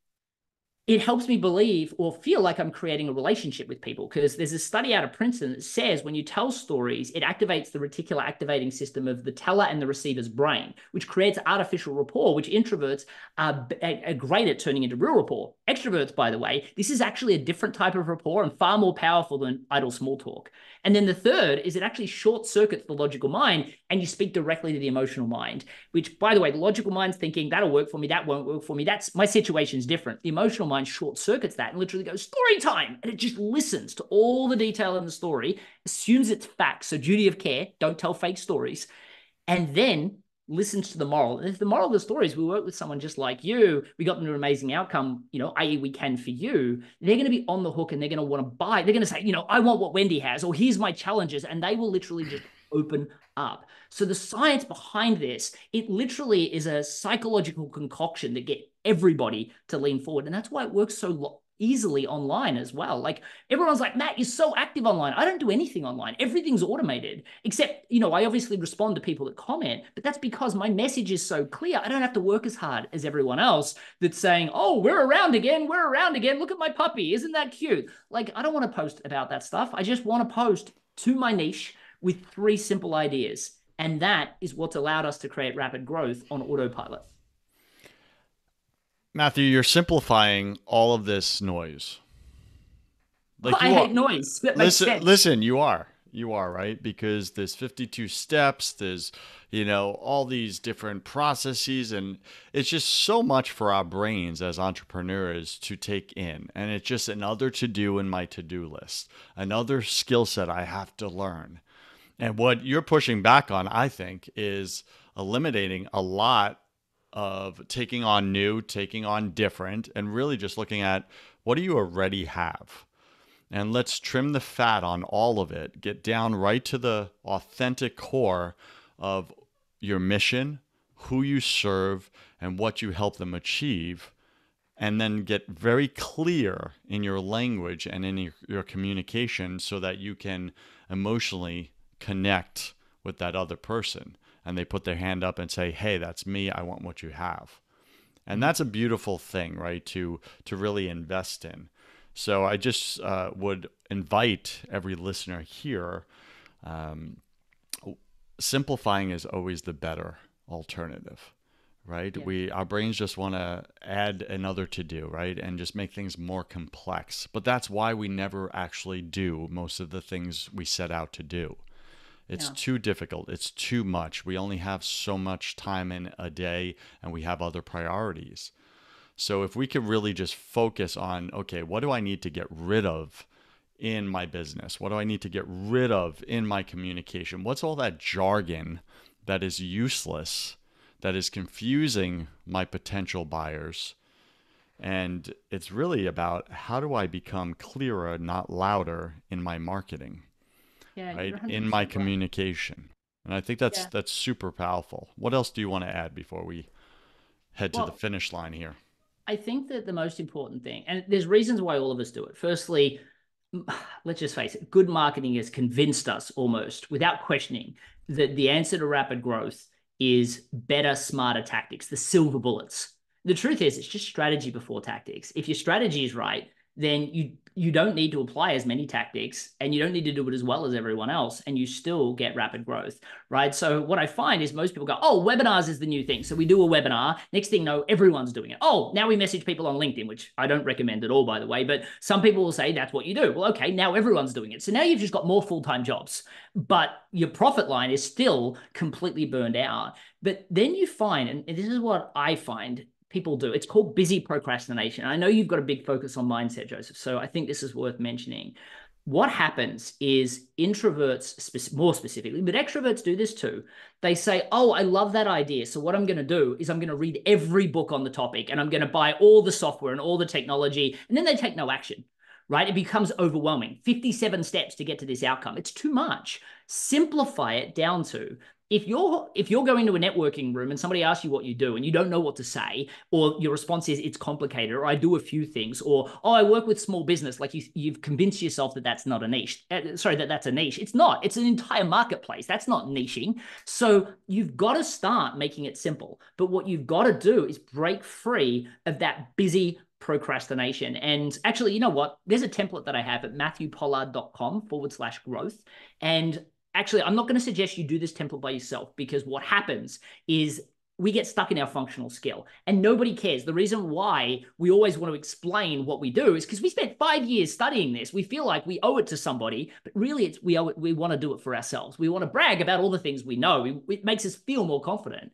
it helps me believe or feel like I'm creating a relationship with people, because there's a study out of Princeton that says when you tell stories, it activates the reticular activating system of the teller and the receiver's brain, which creates artificial rapport, which introverts are, are great at turning into real rapport. Extroverts, by the way, this is actually a different type of rapport and far more powerful than idle small talk. And then the third is it actually short circuits the logical mind, and you speak directly to the emotional mind, which, by the way, the logical mind's thinking, that'll work for me, that won't work for me, that's my situation's different. The emotional mind short circuits that and literally goes, story time. And it just listens to all the detail in the story, assumes it's facts. So duty of care, don't tell fake stories. And then listens to the moral. And if the moral of the story is we work with someone just like you, we got them to an amazing outcome, you know, that is we can for you, they're going to be on the hook, and they're going to want to buy. They're going to say, you know, I want what Wendy has, or here's my challenges. And they will literally just open up. So the science behind this, it literally is a psychological concoction that get everybody to lean forward. And that's why it works so easily online as well. Like everyone's like, Matt, you're so active online. I don't do anything online. Everything's automated, except, you know, I obviously respond to people that comment, but that's because my message is so clear. I don't have to work as hard as everyone else that's saying, oh, we're around again. We're around again. Look at my puppy. Isn't that cute? Like, I don't want to post about that stuff. I just want to post to my niche with three simple ideas. And that is what's allowed us to create rapid growth on autopilot. Matthew, you're simplifying all of this noise. Like I hate noise. That makes listen, sense. listen, you are. You are, right? Because there's fifty-two steps, there's, you know, all these different processes, and it's just so much for our brains as entrepreneurs to take in. And it's just another to-do in my to-do list, another skill set I have to learn. And what you're pushing back on, I think, is eliminating a lot of taking on new, taking on different, and really just looking at what do you already have? And let's trim the fat on all of it, get down right to the authentic core of your mission, who you serve, and what you help them achieve. and then get very clear in your language and in your, your communication so that you can emotionally connect with that other person. And they put their hand up and say, hey, that's me. I want what you have. And that's a beautiful thing, right? To to really invest in. So I just uh, would invite every listener here. Um, simplifying is always the better alternative, right? Yeah. We our brains just want to add another to do, right? And just make things more complex. But that's why we never actually do most of the things we set out to do. It's yeah. too difficult. It's too much. We only have so much time in a day, and we have other priorities. So if we could really just focus on, okay, what do I need to get rid of in my business? What do I need to get rid of in my communication? What's all that jargon that is useless, that is confusing my potential buyers? And it's really about, how do I become clearer, not louder in my marketing? Yeah, right, in my communication. And I think that's yeah. that's super powerful. What else do you want to add before we head well, to the finish line here? I think that the most important thing, and there's reasons why all of us do it. Firstly, let's just face it, good marketing has convinced us almost without questioning that the answer to rapid growth is better, smarter tactics, the silver bullets. The truth is, it's just strategy before tactics. If your strategy is right, then you you don't need to apply as many tactics, and you don't need to do it as well as everyone else, and you still get rapid growth, right? So what I find is most people go, oh, webinars is the new thing. So we do a webinar. Next thing you know, everyone's doing it. Oh, now we message people on LinkedIn, which I don't recommend at all, by the way, but some people will say that's what you do. Well, okay, now everyone's doing it. So now you've just got more full-time jobs, but your profit line is still completely burned out. But then you find, and this is what I find, people do. It's called busy procrastination. I know you've got a big focus on mindset, Joseph, so I think this is worth mentioning. What happens is introverts, spe- more specifically, but extroverts do this too. They say, oh, I love that idea. So what I'm going to do is I'm going to read every book on the topic, and I'm going to buy all the software and all the technology, and then they take no action, right? It becomes overwhelming. fifty-seven steps to get to this outcome. It's too much. Simplify it down to, If you're if you're going to a networking room and somebody asks you what you do and you don't know what to say, or your response is it's complicated, or I do a few things, or oh, I work with small business, like you, you've convinced yourself that that's not a niche. Uh, sorry, that that's a niche. It's not. It's an entire marketplace. That's not niching. So you've got to start making it simple. But what you've got to do is break free of that busy procrastination. And actually, you know what? There's a template that I have at matthewpollard.com forward slash growth. And Actually, I'm not going to suggest you do this template by yourself, because what happens is we get stuck in our functional skill and nobody cares. The reason why we always want to explain what we do is because we spent five years studying this. We feel like we owe it to somebody, but really it's, we owe it, we want to do it for ourselves. We want to brag about all the things we know. We, it makes us feel more confident.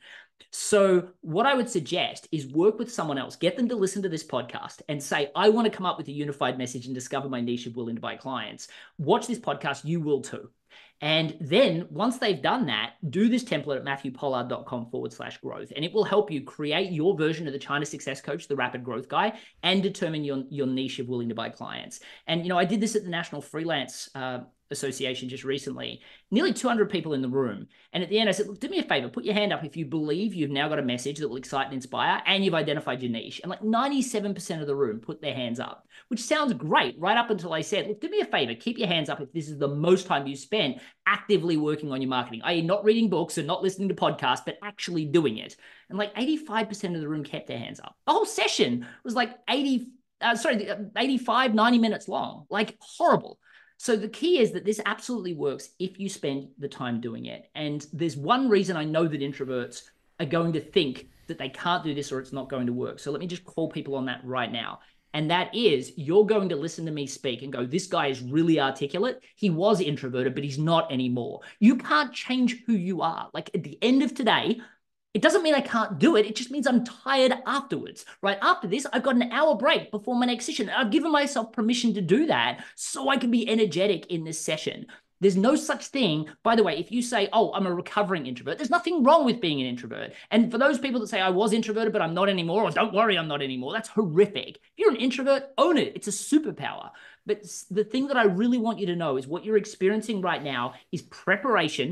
So what I would suggest is work with someone else, get them to listen to this podcast and say, I want to come up with a unified message and discover my niche of willing to buy clients. Watch this podcast. You will too. And then once they've done that, do this template at matthewpollard.com forward slash growth. And it will help you create your version of the China Success Coach, the Rapid Growth Guy, and determine your, your niche of willing to buy clients. And, you know, I did this at the National Freelance uh, Association just recently, nearly two hundred people in the room. And at the end, I said, look, do me a favor, put your hand up if you believe you've now got a message that will excite and inspire and you've identified your niche. And like ninety-seven percent of the room put their hands up, which sounds great right up until I said, look, do me a favor, keep your hands up if this is the most time you spent actively working on your marketing, that is not reading books and not listening to podcasts, but actually doing it. And like eighty-five percent of the room kept their hands up. The whole session was like eighty, uh, sorry, eighty-five, ninety minutes long, like horrible. So the key is that this absolutely works if you spend the time doing it. And there's one reason I know that introverts are going to think that they can't do this or it's not going to work. So let me just call people on that right now. And that is, you're going to listen to me speak and go, this guy is really articulate. He was introverted, but he's not anymore. You can't change who you are. Like at the end of today, it doesn't mean I can't do it. It just means I'm tired afterwards, right? After this, I've got an hour break before my next session. I've given myself permission to do that so I can be energetic in this session. There's no such thing. By the way, if you say, oh, I'm a recovering introvert, there's nothing wrong with being an introvert. And for those people that say I was introverted, but I'm not anymore, or don't worry, I'm not anymore, that's horrific. If you're an introvert, own it. It's a superpower. But the thing that I really want you to know is what you're experiencing right now is preparation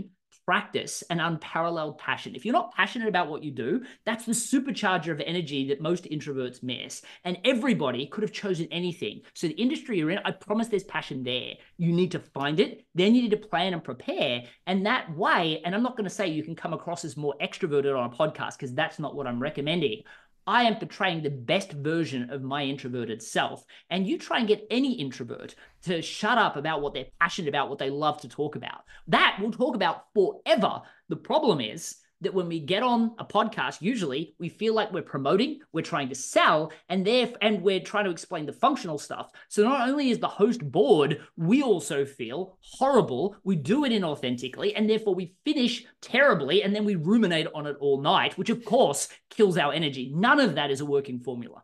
practice and unparalleled passion. If you're not passionate about what you do, that's the supercharger of energy that most introverts miss. And everybody could have chosen anything. So the industry you're in, I promise there's passion there. You need to find it. Then you need to plan and prepare. And that way, and I'm not going to say you can come across as more extroverted on a podcast, because that's not what I'm recommending. I am portraying the best version of my introverted self. And you try and get any introvert to shut up about what they're passionate about, what they love to talk about. That we'll talk about forever. The problem is that when we get on a podcast, usually we feel like we're promoting, we're trying to sell, and there and we're trying to explain the functional stuff. So not only is the host bored, we also feel horrible. We do it inauthentically, and therefore we finish terribly, and then we ruminate on it all night, which of course kills our energy. None of that is a working formula.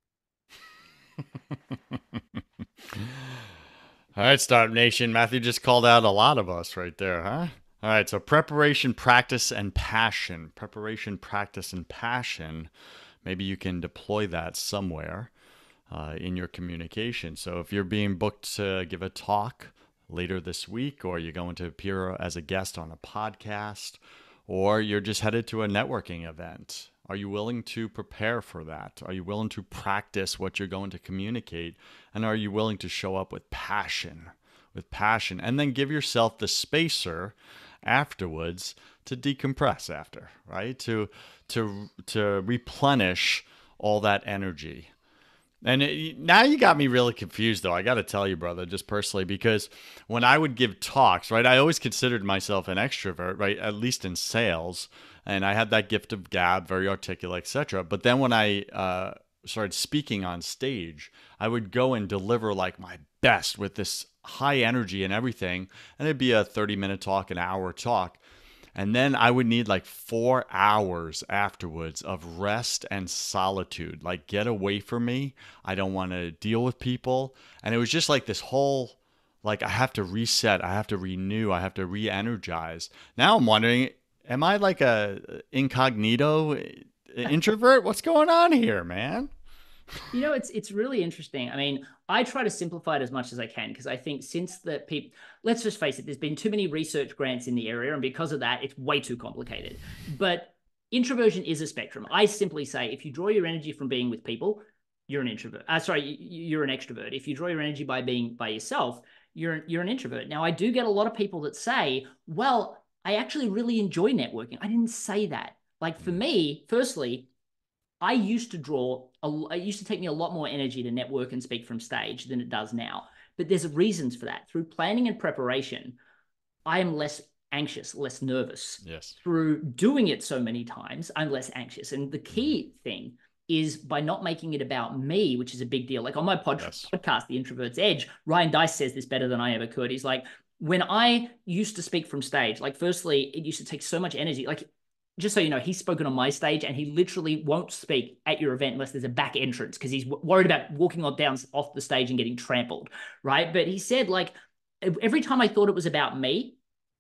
All right, Startup Nation. Matthew just called out a lot of us right there, huh? All right, so preparation, practice, and passion. Preparation, practice, and passion. Maybe you can deploy that somewhere uh, in your communication. So if you're being booked to give a talk later this week, or you're going to appear as a guest on a podcast, or you're just headed to a networking event, are you willing to prepare for that? Are you willing to practice what you're going to communicate? And are you willing to show up with passion? With passion, and then give yourself the spacer afterwards to decompress after, right? To to to replenish all that energy. And it, now you got me really confused, though. I got to tell you, brother, just personally, because when I would give talks, right, I always considered myself an extrovert, right, at least in sales, and I had that gift of gab, very articulate, et cetera. But then when I uh, started speaking on stage, I would go and deliver like my best with this high energy and everything, and it'd be a thirty minute talk, an hour talk, and then I would need like four hours afterwards of rest and solitude. Like, get away from me. I don't want to deal with people. And it was just like this whole, like, I have to reset, I have to renew, I have to re-energize. Now I'm wondering, am I like a incognito introvert? What's going on here, man? You know, it's it's really interesting. I mean, I try to simplify it as much as I can, because I think since the people, let's just face it, there's been too many research grants in the area, and because of that, it's way too complicated. But introversion is a spectrum. I simply say, if you draw your energy from being with people, you're an introvert. Uh, sorry, you're an extrovert. If you draw your energy by being by yourself, you're you're an introvert. Now, I do get a lot of people that say, well, I actually really enjoy networking. I didn't say that. Like, for me, firstly, I used to draw, a, it used to take me a lot more energy to network and speak from stage than it does now. But there's reasons for that. Through planning and preparation, I am less anxious, less nervous. Yes. Through doing it so many times, I'm less anxious. And the key thing is by not making it about me, which is a big deal. Like on my pod- yes. podcast, The Introvert's Edge, Ryan Deiss says this better than I ever could. He's like, when I used to speak from stage, like firstly, it used to take so much energy. Like, just so you know, he's spoken on my stage, and he literally won't speak at your event unless there's a back entrance, because he's worried about walking on down off the stage and getting trampled, right? But he said, like, every time I thought it was about me,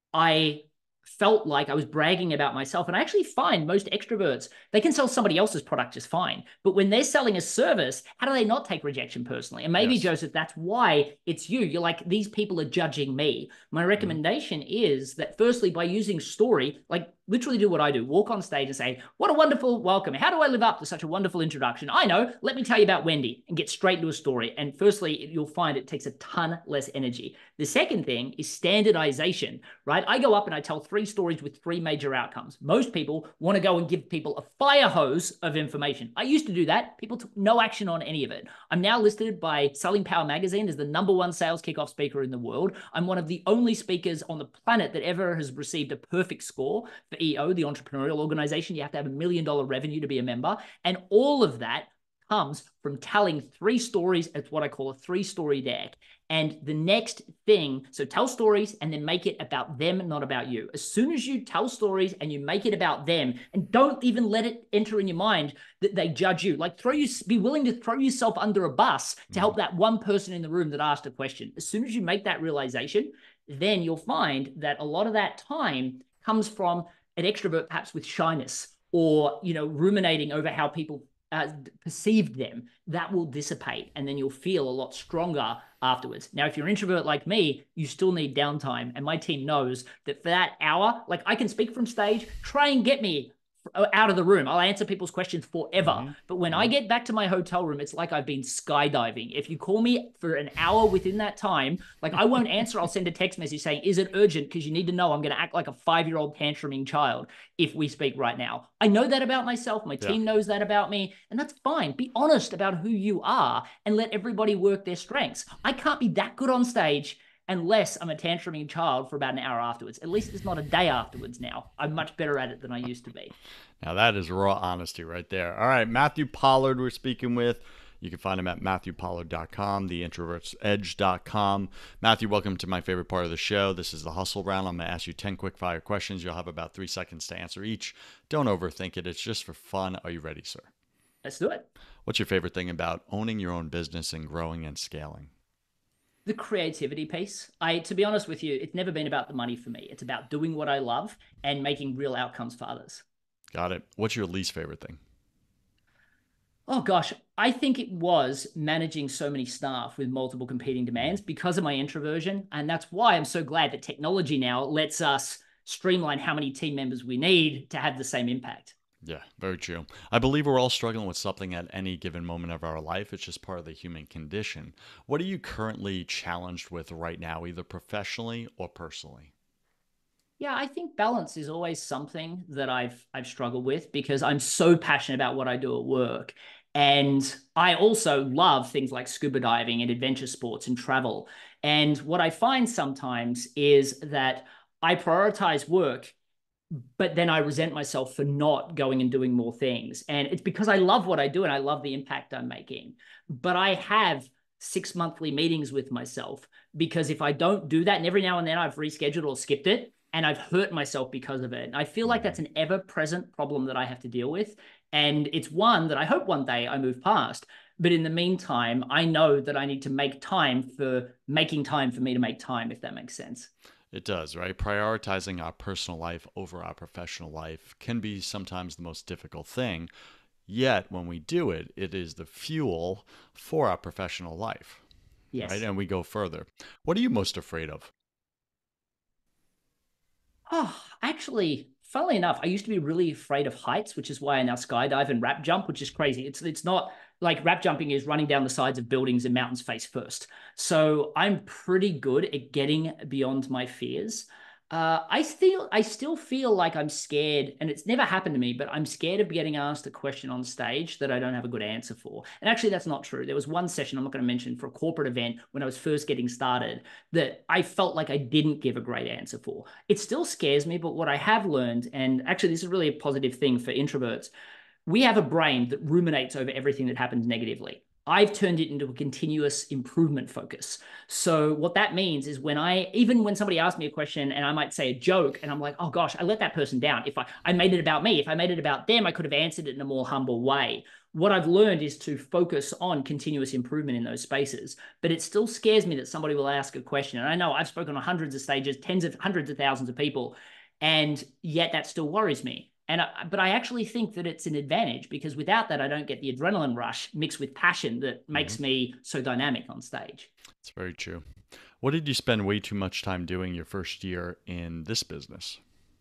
I felt like I was bragging about myself. And I actually find most extroverts, they can sell somebody else's product just fine. But when they're selling a service, how do they not take rejection personally? And maybe, yes. Joseph, that's why it's you. You're like, these people are judging me. My recommendation mm. is that firstly, by using story, like literally do what I do, walk on stage and say, what a wonderful welcome. How do I live up to such a wonderful introduction? I know, let me tell you about Wendy, and get straight into a story. And firstly, you'll find it takes a ton less energy. The second thing is standardization, right? I go up and I tell three stories with three major outcomes. Most people want to go and give people a fire hose of information. I used to do that. People took no action on any of it. I'm now listed by Selling Power Magazine as the number one sales kickoff speaker in the world. I'm one of the only speakers on the planet that ever has received a perfect score for E O, the entrepreneurial organization. You have to have a million dollar revenue to be a member. And all of that comes from telling three stories. It's what I call a three story deck. And the next thing, so tell stories and then make it about them, not about you. As soon as you tell stories and you make it about them, and don't even let it enter in your mind that they judge you, like throw you, be willing to throw yourself under a bus to help that one person in the room that asked a question. As soon as you make that realization, then you'll find that a lot of that time comes from an extrovert, perhaps with shyness, or, you know, ruminating over how people uh, perceived them, that will dissipate, and then you'll feel a lot stronger afterwards. Now, if you're an introvert like me, you still need downtime, and my team knows that for that hour, like I can speak from stage, try and get me out of the room. I'll answer people's questions forever. Mm-hmm. But when mm-hmm. I get back to my hotel room, it's like I've been skydiving. If you call me for an hour within that time, like I won't answer. I'll send a text message saying, is it urgent? Because you need to know I'm going to act like a five-year-old tantruming child if we speak right now. I know that about myself. My team yeah. knows that about me. And that's fine. Be honest about who you are and let everybody work their strengths. I can't be that good on stage unless I'm a tantruming child for about an hour afterwards. At least it's not a day afterwards now. I'm much better at it than I used to be. Now that is raw honesty right there. All right, Matthew Pollard we're speaking with. You can find him at matthew pollard dot com, the introverts edge dot com. Matthew, welcome to my favorite part of the show. This is the hustle round. I'm going to ask you ten quick fire questions. You'll have about three seconds to answer each. Don't overthink it. It's just for fun. Are you ready, sir? Let's do it. What's your favorite thing about owning your own business and growing and scaling? The creativity piece. I, to be honest with you, it's never been about the money for me. It's about doing what I love and making real outcomes for others. Got it. What's your least favorite thing? Oh gosh, I think it was managing so many staff with multiple competing demands because of my introversion. And that's why I'm so glad that technology now lets us streamline how many team members we need to have the same impact. Yeah, very true. I believe we're all struggling with something at any given moment of our life. It's just part of the human condition. What are you currently challenged with right now, either professionally or personally? Yeah, I think balance is always something that I've I've struggled with because I'm so passionate about what I do at work. And I also love things like scuba diving and adventure sports and travel. And what I find sometimes is that I prioritize work, but then I resent myself for not going and doing more things. And it's because I love what I do and I love the impact I'm making. But I have six monthly meetings with myself because if I don't do that, and every now and then I've rescheduled or skipped it, and I've hurt myself because of it. And I feel like that's an ever-present problem that I have to deal with. And it's one that I hope one day I move past. But in the meantime, I know that I need to make time for making time for me to make time, if that makes sense. It does, right? Prioritizing our personal life over our professional life can be sometimes the most difficult thing. Yet, when we do it, it is the fuel for our professional life. Yes. Right? And we go further. What are you most afraid of? Oh, actually, funnily enough, I used to be really afraid of heights, which is why I now skydive and rap jump, which is crazy. It's it's not like rap jumping is running down the sides of buildings and mountains face first. So I'm pretty good at getting beyond my fears. Uh, I still I still feel like I'm scared, and it's never happened to me, but I'm scared of getting asked a question on stage that I don't have a good answer for. And actually, that's not true. There was one session I'm not going to mention for a corporate event when I was first getting started that I felt like I didn't give a great answer for. It still scares me, but what I have learned, and actually this is really a positive thing for introverts, we have a brain that ruminates over everything that happens negatively. I've turned it into a continuous improvement focus. So what that means is when I, even when somebody asks me a question and I might say a joke and I'm like, oh gosh, I let that person down. If I, I made it about me, if I made it about them, I could have answered it in a more humble way. What I've learned is to focus on continuous improvement in those spaces, but it still scares me that somebody will ask a question. And I know I've spoken on hundreds of stages, tens of hundreds of thousands of people, and yet that still worries me. And I, but I actually think that it's an advantage because without that, I don't get the adrenaline rush mixed with passion that makes mm-hmm. me so dynamic on stage. It's very true. What did you spend way too much time doing your first year in this business?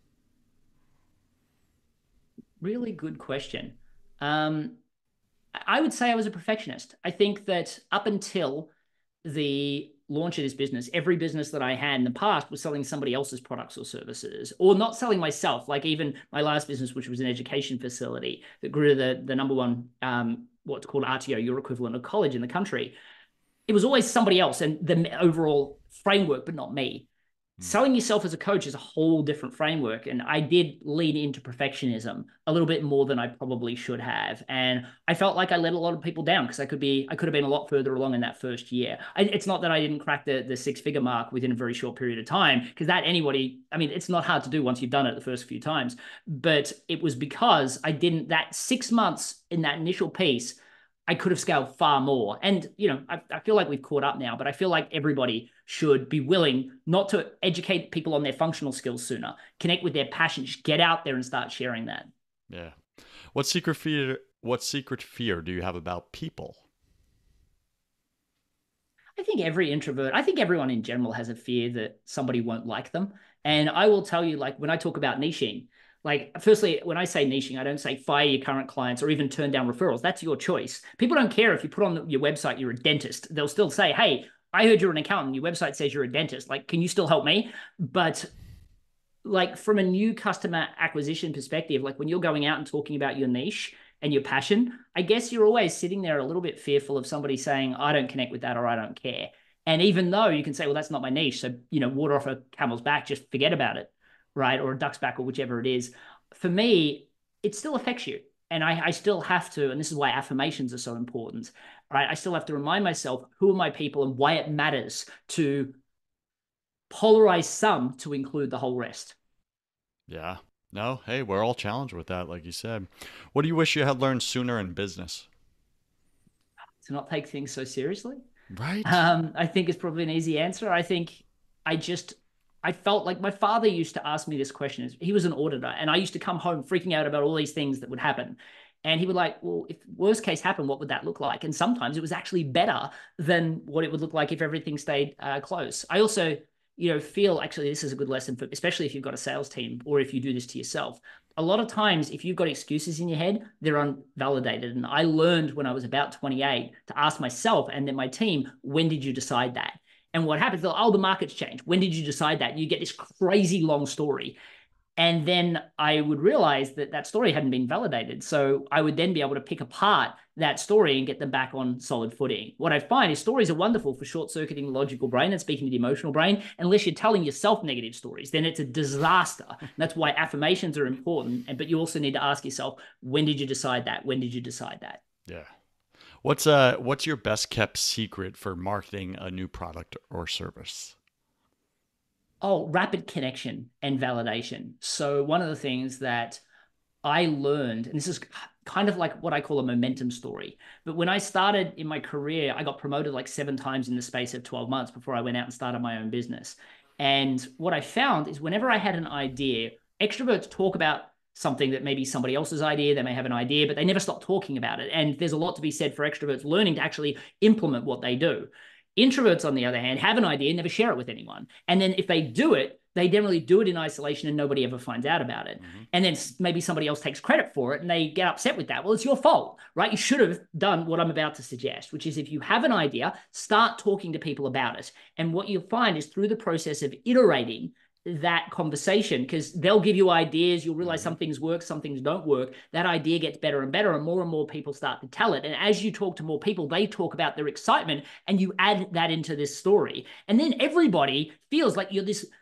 Really good question. Um, I would say I was a perfectionist. I think that up until the launch of this business, every business that I had in the past was selling somebody else's products or services, or not selling myself. Like even my last business, which was an education facility that grew to the, the number one, um, what's called R T O, your equivalent of college in the country. It was always somebody else and the overall framework, but not me. Selling yourself as a coach is a whole different framework. And I did lean into perfectionism a little bit more than I probably should have. And I felt like I let a lot of people down because I could be, I could have been a lot further along in that first year. I, it's not that I didn't crack the, the six figure mark within a very short period of time, because that anybody, I mean, it's not hard to do once you've done it the first few times, but it was because I didn't, that six months in that initial piece, I could have scaled far more. And, you know, I, I feel like we've caught up now, but I feel like everybody should be willing not to educate people on their functional skills sooner, connect with their passion, just get out there and start sharing that. Yeah. What secret fear, what secret fear do you have about people? I think every introvert, I think everyone in general has a fear that somebody won't like them. And I will tell you, like, when I talk about niching, like, firstly, when I say niching, I don't say fire your current clients or even turn down referrals. That's your choice. People don't care if you put on your website you're a dentist. They'll still say, hey, I heard you're an accountant. Your website says you're a dentist. Like, can you still help me? But like from a new customer acquisition perspective, like when you're going out and talking about your niche and your passion, I guess you're always sitting there a little bit fearful of somebody saying, I don't connect with that or I don't care. And even though you can say, well, that's not my niche. So, you know, water off a camel's back, just forget about it, right? Or a duck's back or whichever it is. For me, it still affects you. And I, I still have to, and this is why affirmations are so important, right? I still have to remind myself who are my people and why it matters to polarize some to include the whole rest. Yeah. No, hey, we're all challenged with that, like you said. What do you wish you had learned sooner in business? To not take things so seriously. Right? Um, I think it's probably an easy answer. I think I just I felt like my father used to ask me this question. He was an auditor, and I used to come home freaking out about all these things that would happen. And he would like, well, if worst case happened, what would that look like? And sometimes it was actually better than what it would look like if everything stayed uh, close. I also, you know, feel actually this is a good lesson for, especially if you've got a sales team or if you do this to yourself. A lot of times, if you've got excuses in your head, they're unvalidated. And I learned when I was about twenty-eight to ask myself and then my team, when did you decide that? And what happens? Oh, the market's changed. When did you decide that? You get this crazy long story. And then I would realize that that story hadn't been validated. So I would then be able to pick apart that story and get them back on solid footing. What I find is stories are wonderful for short-circuiting the logical brain and speaking to the emotional brain, unless you're telling yourself negative stories. Then it's a disaster. And that's why affirmations are important. But you also need to ask yourself, when did you decide that? When did you decide that? Yeah. What's uh what's your best kept secret for marketing a new product or service? Oh, rapid connection and validation. So one of the things that I learned, and this is kind of like what I call a momentum story. But when I started in my career, I got promoted like seven times in the space of twelve months before I went out and started my own business. And what I found is whenever I had an idea, extroverts talk about something that may be somebody else's idea. They may have an idea, but they never stop talking about it. And there's a lot to be said for extroverts learning to actually implement what they do. Introverts, on the other hand, have an idea, never share it with anyone. And then if they do it, they generally do it in isolation and nobody ever finds out about it. Mm-hmm. And then maybe somebody else takes credit for it and they get upset with that. Well, it's your fault, right? You should have done what I'm about to suggest, which is if you have an idea, start talking to people about it. And what you'll find is through the process of iterating that conversation, because they'll give you ideas, you'll realize some things work, some things don't work. That idea gets better and better, and more and more people start to tell it. And as you talk to more people, they talk about their excitement, and you add that into this story. And then everybody feels like you're this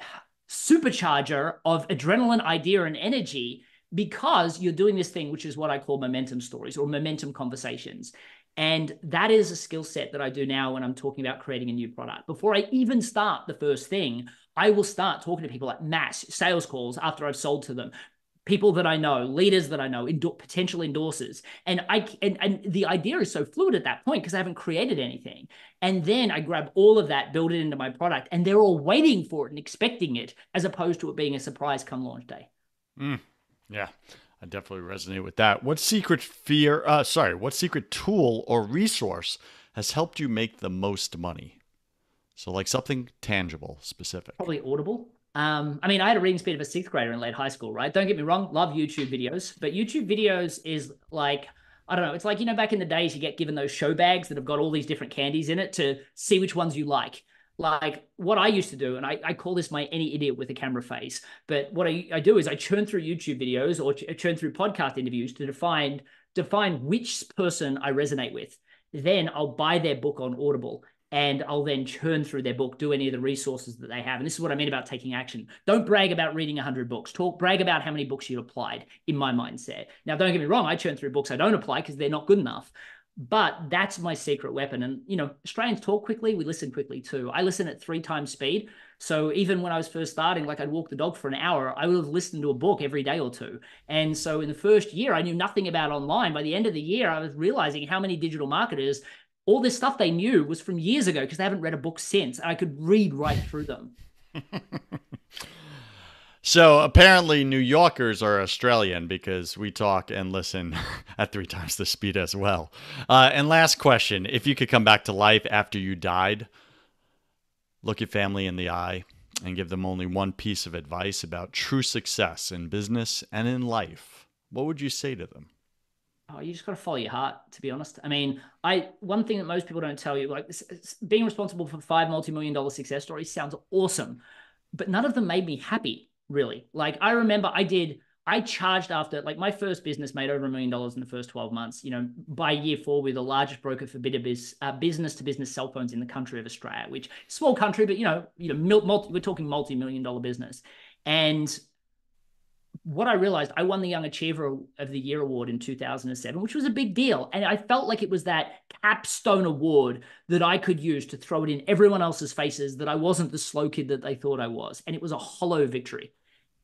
supercharger of adrenaline, idea, and energy because you're doing this thing, which is what I call momentum stories or momentum conversations. And that is a skill set that I do now when I'm talking about creating a new product. Before I even start the first thing, I will start talking to people at mass sales calls after I've sold to them, people that I know, leaders that I know, endo- potential endorsers. And I and, and the idea is so fluid at that point because I haven't created anything. And then I grab all of that, build it into my product, and they're all waiting for it and expecting it as opposed to it being a surprise come launch day. Mm, yeah. I definitely resonate with that. What secret fear, uh, sorry, what secret tool or resource has helped you make the most money? So like something tangible, specific. Probably Audible. Um, I mean, I had a reading speed of a sixth grader in late high school, right? Don't get me wrong, love YouTube videos, but YouTube videos is like, I don't know, it's like, you know, back in the days, you get given those show bags that have got all these different candies in it to see which ones you like. Like what I used to do, and I, I call this my any idiot with a camera face, but what I, I do is I churn through YouTube videos or ch- churn through podcast interviews to define, define which person I resonate with. Then I'll buy their book on Audible and I'll then churn through their book, do any of the resources that they have. And this is what I mean about taking action. Don't brag about reading one hundred books. Talk, brag about how many books you applied in my mindset. Now, don't get me wrong, I churn through books I don't apply because they're not good enough. But that's my secret weapon. And, you know, Australians talk quickly. We listen quickly too. I listen at three times speed. So even when I was first starting, like I'd walk the dog for an hour, I would have listened to a book every day or two. And so in the first year, I knew nothing about online. By the end of the year, I was realizing how many digital marketers, all this stuff they knew was from years ago because they haven't read a book since. And I could read right through them. So apparently, New Yorkers are Australian because we talk and listen at three times the speed as well. Uh, and last question: if you could come back to life after you died, look your family in the eye, and give them only one piece of advice about true success in business and in life, what would you say to them? Oh, you just got to follow your heart, to be honest. I mean, I one thing that most people don't tell you, like this, being responsible for five multi-million dollar success stories sounds awesome, but none of them made me happy, really. Like I remember I did, I charged after, like my first business made over a million dollars in the first twelve months. You know, by year four, we're the largest broker for biz, uh, business to business cell phones in the country of Australia, which small country, but you know, you know, multi, we're talking multi-million dollar business. And what I realized, I won the Young Achiever of the Year award in two thousand seven, which was a big deal. And I felt like it was that capstone award that I could use to throw it in everyone else's faces that I wasn't the slow kid that they thought I was. And it was a hollow victory.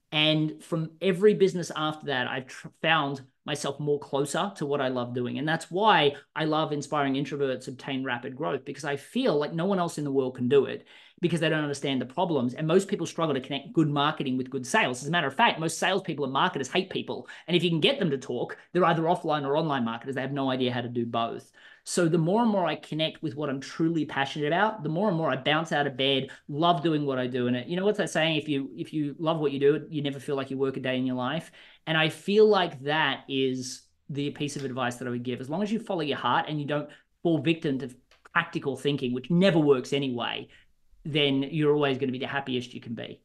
And from every business after that, I've tr- found myself more closer to what I love doing. And that's why I love inspiring introverts to obtain rapid growth, because I feel like no one else in the world can do it because they don't understand the problems. And most people struggle to connect good marketing with good sales. As a matter of fact, most salespeople and marketers hate people. And if you can get them to talk, they're either offline or online marketers. They have no idea how to do both. So the more and more I connect with what I'm truly passionate about, the more and more I bounce out of bed, love doing what I do. And it, you know what's that saying? If you if you love what you do, you never feel like you work a day in your life. And I feel like that is the piece of advice that I would give. As long as you follow your heart and you don't fall victim to practical thinking, which never works anyway, then you're always going to be the happiest you can be.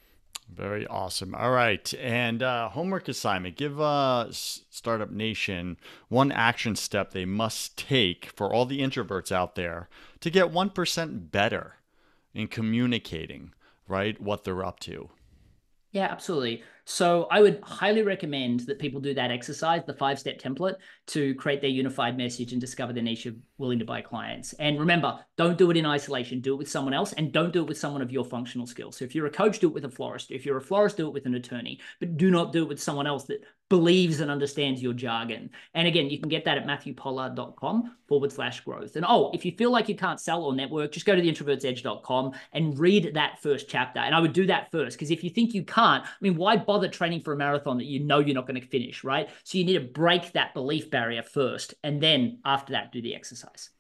Very awesome. All right. And uh, homework assignment, give uh, Startup Nation one action step they must take for all the introverts out there to get one percent better in communicating, right? What they're up to. Yeah, absolutely. So I would highly recommend that people do that exercise, the five-step template, to create their unified message and discover their niche of willing to buy clients. And remember, don't do it in isolation. Do it with someone else, and don't do it with someone of your functional skills. So if you're a coach, do it with a florist. If you're a florist, do it with an attorney. But do not do it with someone else that believes and understands your jargon. And again, you can get that at matthewpollard.com forward slash growth. And oh, if you feel like you can't sell or network, just go to the introverts edge dot com and read that first chapter. And I would do that first, because if you think you can't, I mean, why bother training for a marathon that you know you're not going to finish, right? So you need to break that belief barrier first, and then after that, do the exercise.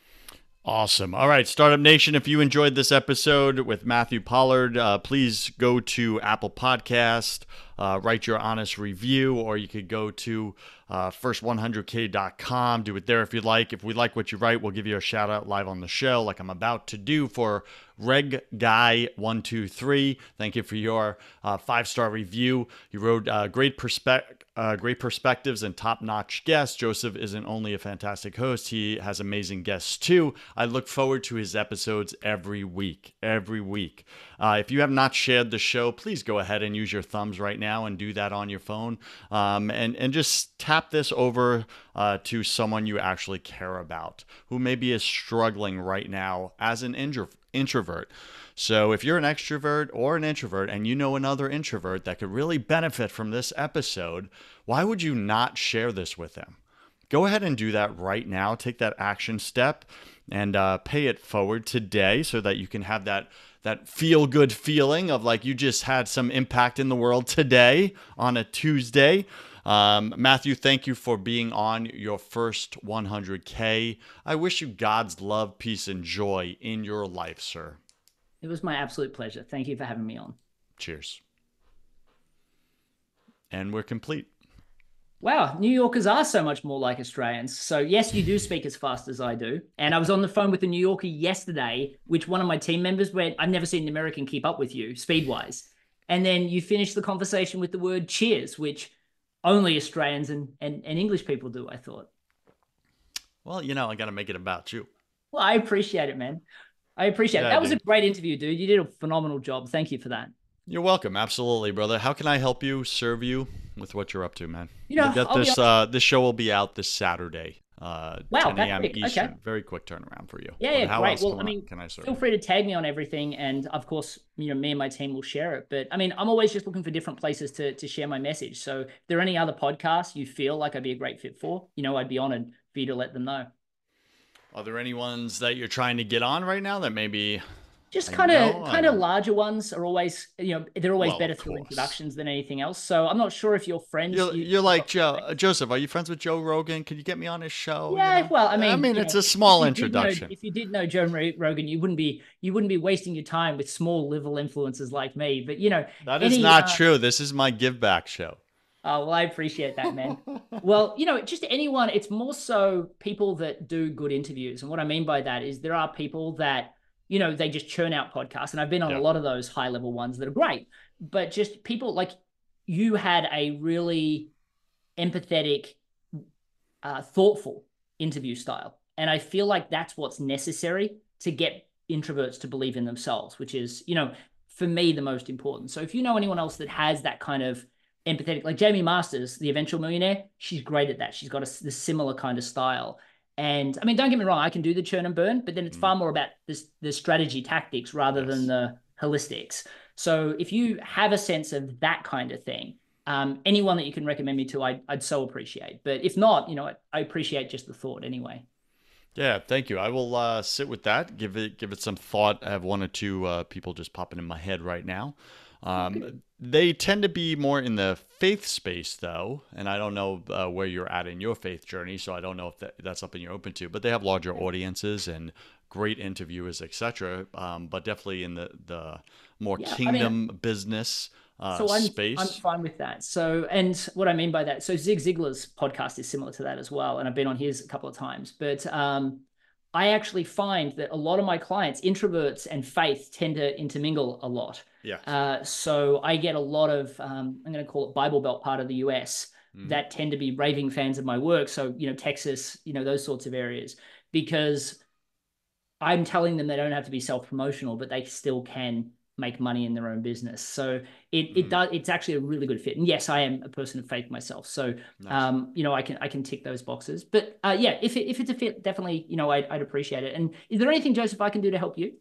Awesome. All right, Startup Nation, if you enjoyed this episode with Matthew Pollard, uh, please go to Apple Podcast, uh, write your honest review, or you could go to uh, first one hundred k dot com. Do it there if you'd like. If we like what you write, we'll give you a shout out live on the show, like I'm about to do for Reg Guy one two three. Thank you for your uh, five-star review. You wrote uh, great perspective. Uh, great perspectives and top-notch guests. Joseph isn't only a fantastic host, he has amazing guests too. I look forward to his episodes every week, every week. Uh, if you have not shared the show, please go ahead and use your thumbs right now and do that on your phone. Um, and, and just tap this over uh, to someone you actually care about, who maybe is struggling right now as an intro- introvert. So if you're an extrovert or an introvert and you know another introvert that could really benefit from this episode, why would you not share this with them? Go ahead and do that right now. Take that action step and uh, pay it forward today so that you can have that that feel-good feeling of like you just had some impact in the world today on a Tuesday. Um, Matthew, thank you for being on your first one hundred K. I wish you God's love, peace, and joy in your life, sir. It was my absolute pleasure. Thank you for having me on. Cheers. And we're complete. Wow, New Yorkers are so much more like Australians. So yes, you do speak as fast as I do. And I was on the phone with a New Yorker yesterday, which one of my team members went, I've never seen an American keep up with you, speed-wise. And then you finished the conversation with the word cheers, which only Australians and, and, and English people do, I thought. Well, you know, I got to make it about you. Well, I appreciate it, man. I appreciate yeah, it. That was dude. a great interview, dude. You did a phenomenal job. Thank you for that. You're welcome. Absolutely, brother. How can I help you, serve you with what you're up to, man? You know, we'll get I'll this. Uh, this show will be out this Saturday, uh, wow, ten a.m. Eastern. Okay. Very quick turnaround for you. Yeah, but yeah, how great. Else Well, can I mean, can I serve feel you? free to tag me on everything, and of course, you know, me and my team will share it. But I mean, I'm always just looking for different places to to share my message. So, if there are any other podcasts you feel like I'd be a great fit for, you know, I'd be honored for you to let them know. Are there any ones that you're trying to get on right now that maybe Just I kind know. of I kind of know. larger ones are always, you know, they're always Well, better of through course. introductions than anything else. So I'm not sure if your friends, You're you, you're you've like got Joe uh, friends. Joseph. Are you friends with Joe Rogan? Can you get me on his show? You Yeah, know, well, I I mean, mean, you it's know, a if small you did know introduction. if you did know Joe Rogan, you wouldn't be you wouldn't be wasting your time with small little influencers like me. But you know, That is any not uh, true. This is my give back show. oh, well, I appreciate that, man. Well, you know, just anyone, it's more so people that do good interviews. And what I mean by that is there are people that, you know, they just churn out podcasts. And I've been on a Yeah. lot of those high level ones that are great. But just people like you had a really empathetic, uh, thoughtful interview style. And I feel like that's what's necessary to get introverts to believe in themselves, which is, you know, for me, the most important. So if you know anyone else that has that kind of empathetic, like Jamie Masters, the eventual millionaire, she's great at that. She's got a, this similar kind of style. And I mean, don't get me wrong, I can do the churn and burn, but then it's Mm, far more about this the strategy tactics rather than yes. the holistics. So if you have a sense of that kind of thing, um, anyone that you can recommend me to, I'd, I'd so appreciate. But if not, you know, I, I appreciate just the thought anyway. Yeah, thank you. I will uh, sit with that. Give it give it some thought. I have one or two uh, people just popping in my head right now. Um, they tend to be more in the faith space, though, and I don't know uh, where you're at in your faith journey, so I don't know if that, that's something you're open to. But they have larger audiences and great interviewers, et cetera. Um, but definitely in the the more Yeah, I mean, kingdom business uh, so I'm I'm space. fine with that. So, and what I mean by that, so Zig Ziglar's podcast is similar to that as well, and I've been on his a couple of times. But um, I actually find that a lot of my clients, introverts and faith, tend to intermingle a lot. Yes. Uh, so I get a lot of um, I'm going to call it Bible Belt part of the U S Hmm. that tend to be raving fans of my work. So you know, Texas, you know, those sorts of areas, because I'm telling them they don't have to be self-promotional, but they still can make money in their own business. So it it Mm, does it's actually a really good fit. And yes, I am a person of faith myself. So nice. um, you know, I can I can tick those boxes. But uh yeah, if it, if it's a fit, definitely, you know, I'd, I'd appreciate it. And is there anything, Joseph, I can do to help you?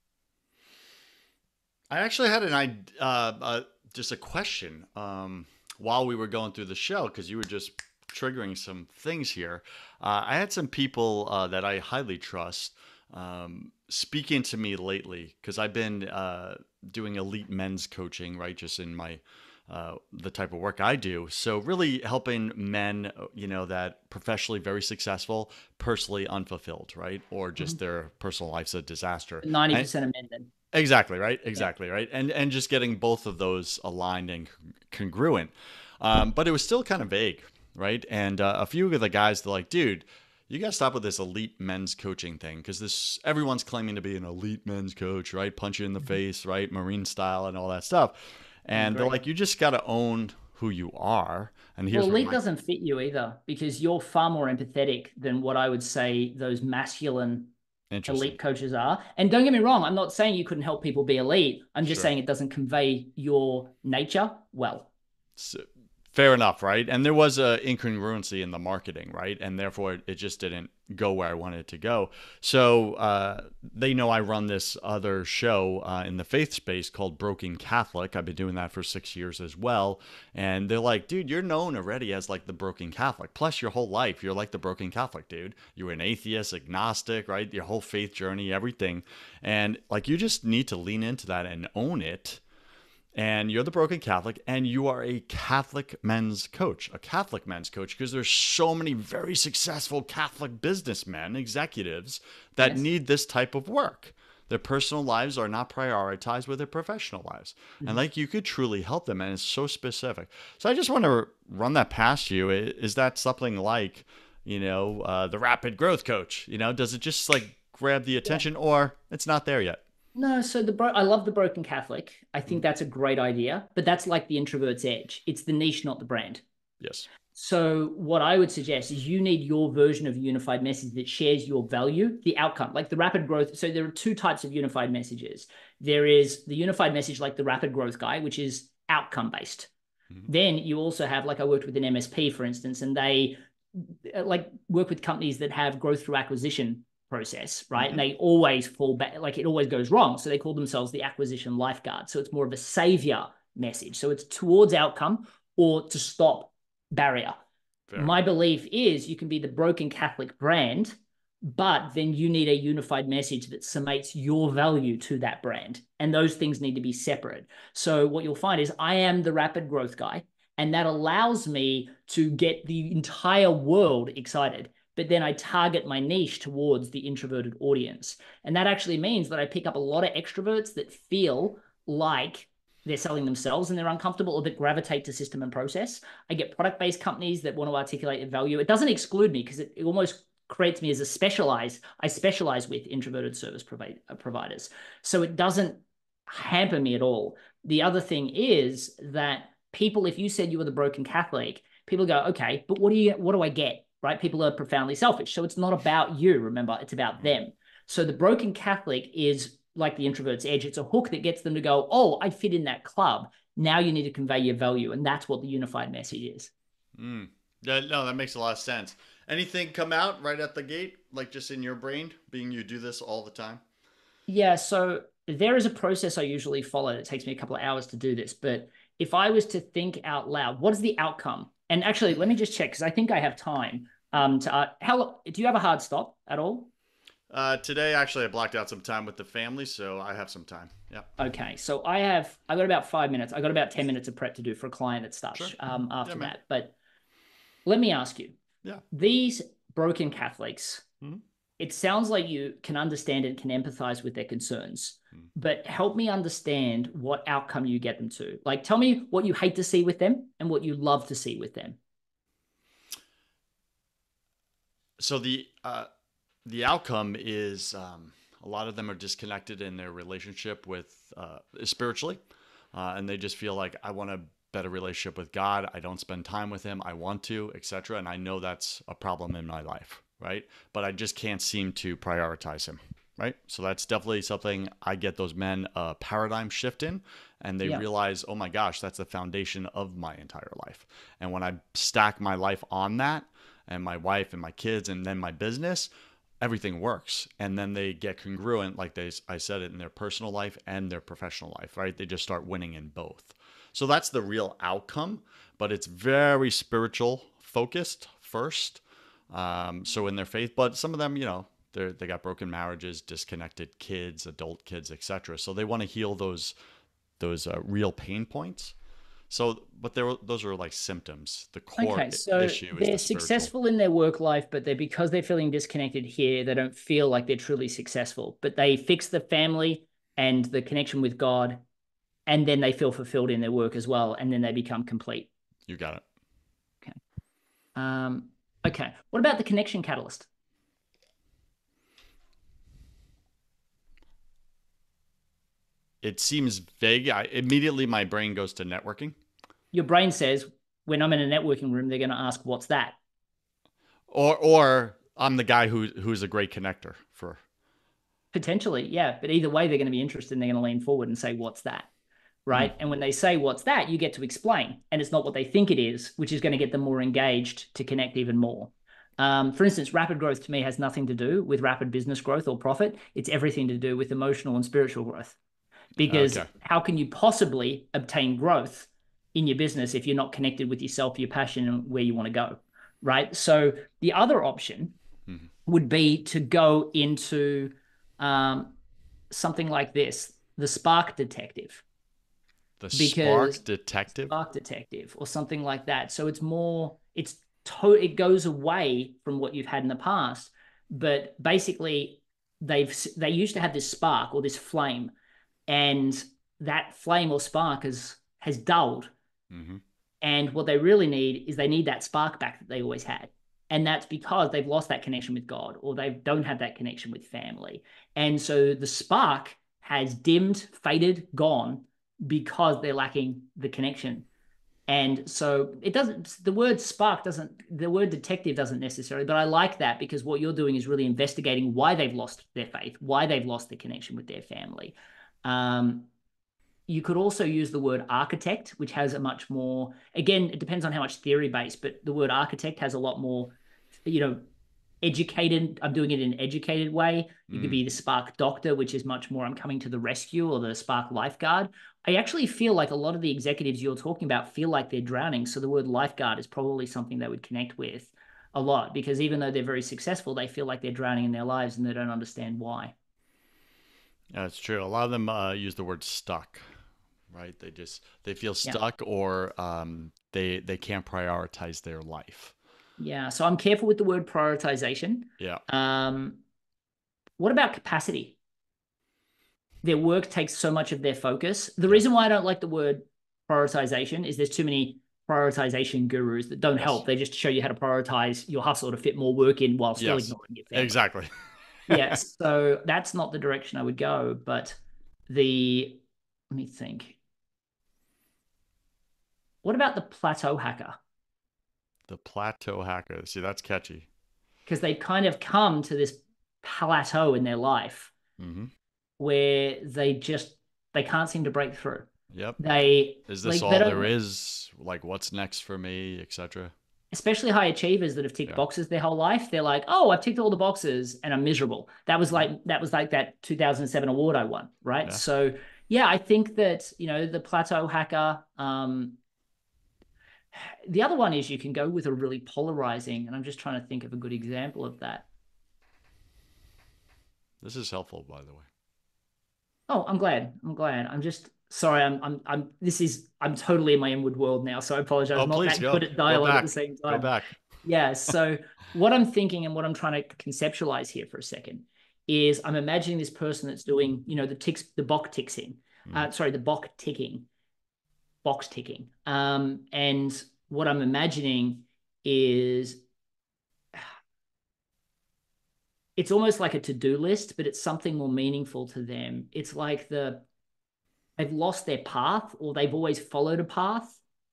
I actually had an idea, uh, uh, just a question um, while we were going through the show because you were just triggering some things here. Uh, I had some people uh, that I highly trust um, speaking to me lately because I've been uh, doing elite men's coaching, right? Just in my uh, the type of work I do. So really helping men, uh, you know, that professionally very successful, personally unfulfilled, right? Or just Mhm. their personal life's a disaster. ninety And percent of men then. exactly right. Yeah. Exactly right. And and just getting both of those aligned and congruent. Um, but it was still kind of vague, right? And uh, a few of the guys, they're like, dude, you got to stop with this elite men's coaching thing because this everyone's claiming to be an elite men's coach, right? Punch you in the Mhm. face, right? Marine style and all that stuff. I And they're agree. like, you just got to own who you are. And Well, here's where elite my doesn't fit you either because you're far more empathetic than what I would say those masculine interesting. elite coaches are. And don't get me wrong, I'm not saying you couldn't help people be elite. I'm just Sure. saying it doesn't convey your nature well. So, fair enough, right? And there was a incongruency in the marketing, right? And therefore, it just didn't go where I wanted it to go. So uh, they know I run this other show uh, in the faith space called Broken Catholic. I've been doing that for six years as well. And they're like, dude, you're known already as like the Broken Catholic. Plus, your whole life, you're like the Broken Catholic, dude. You were an atheist, agnostic, right? Your whole faith journey, everything. And like, you just need to lean into that and own it and you're the broken Catholic, and you are a Catholic men's coach, a Catholic men's coach, because there's so many very successful Catholic businessmen, executives that Yes. need this type of work. Their personal lives are not prioritized with their professional lives. And Mhm. like you could truly help them, and it's so specific. So I just want to run that past you. Is that something like, you know, uh, the rapid growth coach? You know, does it just like grab the Yeah. attention, or it's not there yet? No, so the bro I love the broken Catholic. I think Mhm. that's a great idea, but that's like the introvert's edge. It's the niche, not the brand. Yes. So what I would suggest is you need your version of a unified message that shares your value, the outcome, like the rapid growth. So there are two types of unified messages. There is the unified message like the rapid growth guy, which is outcome based. Mhm. Then you also have, like I worked with an M S P, for instance, and they uh, like work with companies that have growth through acquisition process, right? And Mhm. they always fall back, like it always goes wrong. So they call themselves the acquisition lifeguard. So it's more of a savior message. So it's towards outcome or to stop barrier. Fair My enough. belief is you can be the broken Catholic brand, but then you need a unified message that summates your value to that brand. And those things need to be separate. So what you'll find is I am the rapid growth guy, and that allows me to get the entire world excited. But then I target my niche towards the introverted audience. And that actually means that I pick up a lot of extroverts that feel like they're selling themselves and they're uncomfortable, or that gravitate to system and process. I get product-based companies that want to articulate a value. It doesn't exclude me, because it, it almost creates me as a specialized, I specialize with introverted service provi providers. So it doesn't hamper me at all. The other thing is that people, if you said you were the broken Catholic, people go, okay, but what do you, what do I get? Right? People are profoundly selfish. So it's not about you, remember, it's about them. So the broken Catholic is like the introvert's edge. It's a hook that gets them to go, oh, I fit in that club. Now you need to convey your value. And that's what the unified message is. Mm. Yeah, no, that makes a lot of sense. Anything come out right at the gate, like just in your brain, being you do this all the time? Yeah, so there is a process I usually follow that takes me a couple of hours to do this. But if I was to think out loud, what is the outcome? And actually, let me just check, because I think I have time. Um, to, uh, how do you have a hard stop at all? Uh, today, actually, I blocked out some time with the family, so I have some time. Yeah. Okay, so I have I got about five minutes. I got about ten minutes of prep to do for a client that starts Sure. um, after Yeah, that. But let me ask you, yeah, these broken Catholics, mm-hmm. it sounds like you can understand and can empathize with their concerns, mm-hmm. but help me understand what outcome you get them to. Like, tell me what you hate to see with them and what you love to see with them. So the uh, the outcome is um, a lot of them are disconnected in their relationship with uh, spiritually, uh, and they just feel like, I want a better relationship with God. I don't spend time with Him. I want to, et cetera. And I know that's a problem in my life, right? But I just can't seem to prioritize Him, right? So that's definitely something I get those men a paradigm shift in, and they Yeah. realize, oh my gosh, that's the foundation of my entire life. And when I stack my life on that, and my wife and my kids and then my business, everything works. And then they get congruent, like they, I said it, in their personal life and their professional life, right? They just start winning in both. So that's the real outcome, but it's very spiritual focused first. Um, so in their faith, but some of them, you know, they they got broken marriages, disconnected kids, adult kids, et cetera. So they want to heal those those uh, real pain points. So, but there, those are like symptoms. The core Okay, so issue is they're the successful in their work life, but they're because they're feeling disconnected here, they don't feel like they're truly successful. But they fix the family and the connection with God, and then they feel fulfilled in their work as well, and then they become complete. You got it. Okay. Um, okay. What about the connection catalyst? It seems vague. I, immediately, my brain goes to networking. Your brain says, when I'm in a networking room, they're going to ask, what's that? Or, or I'm the guy who who's a great connector for. Potentially, yeah. But either way, they're going to be interested and they're going to lean forward and say, what's that? Right. Mm. And when they say, what's that? You get to explain. And it's not what they think it is, which is going to get them more engaged to connect even more. Um, for instance, rapid growth to me has nothing to do with rapid business growth or profit. It's everything to do with emotional and spiritual growth. Because okay. How can you possibly obtain growth in your business if you're not connected with yourself, your passion, and where you want to go, right? So the other option mm-hmm. would be to go into um, something like this, the Spark Detective. The Spark Detective? Spark Detective or something like that. So it's more, it's to, it goes away from what you've had in the past, but basically they've they used to have this spark or this flame, and that flame or spark has has dulled. Mm-hmm. And what they really need is they need that spark back that they always had. And that's because they've lost that connection with God, or they don't have that connection with family. And so the spark has dimmed, faded, gone because they're lacking the connection. And so it doesn't, the word spark doesn't, the word detective doesn't necessarily, but I like that because what you're doing is really investigating why they've lost their faith, why they've lost the connection with their family. Um, you could also use the word architect, which has a much more, again, it depends on how much theory based, but the word architect has a lot more, you know, educated. I'm doing it in an educated way. You mm. could be the Spark Doctor, which is much more I'm coming to the rescue, or the Spark Lifeguard. I actually feel like a lot of the executives you're talking about feel like they're drowning. So the word lifeguard is probably something they would connect with. a lot, because even though they're very successful, they feel like they're drowning in their lives and they don't understand why. Yeah, it's true. A lot of them uh, use the word stuck, right? They just they feel Yeah. stuck, or um, they they can't prioritize their life. Yeah. So I'm careful with the word prioritization. Yeah. Um, what about capacity? Their work takes so much of their focus. The Yes. reason why I don't like the word prioritization is there's too many prioritization gurus that don't Yes. help. They just show you how to prioritize your hustle to fit more work in while still Yes. ignoring your family. Exactly. Yeah, so that's not the direction I would go. But the, let me think. What about the plateau hacker? The plateau hacker. See, that's catchy. Because they kind of come to this plateau in their life Hmm. where they just they can't seem to break through. Yep. They Is this like they all there don't, is? Like, what's next for me, et cetera? especially high achievers that have ticked Yeah. boxes their whole life. They're like, oh, I've ticked all the boxes and I'm miserable. That was Mhm. like that was like that two thousand seven award I won, right? Yeah. So yeah, I think that, you know, the plateau hacker. Um, the other one is you can go with a really polarizing, and I'm just trying to think of a good example of that. This is helpful, by the way. Oh, I'm glad. I'm glad. I'm just sorry. I'm I'm I'm this is I'm totally in my inward world now, so I apologize. Oh, I'm not please that go. good at Go dialogue at the back. same Go time. back. Yeah. So what I'm thinking and what I'm trying to conceptualize here for a second is I'm imagining this person that's doing, you know, the ticks, the box ticking, Mm. uh, sorry, the box ticking, box ticking. Um, and what I'm imagining is it's almost like a to-do list, but it's something more meaningful to them. It's like the they've lost their path, or they've always followed a path.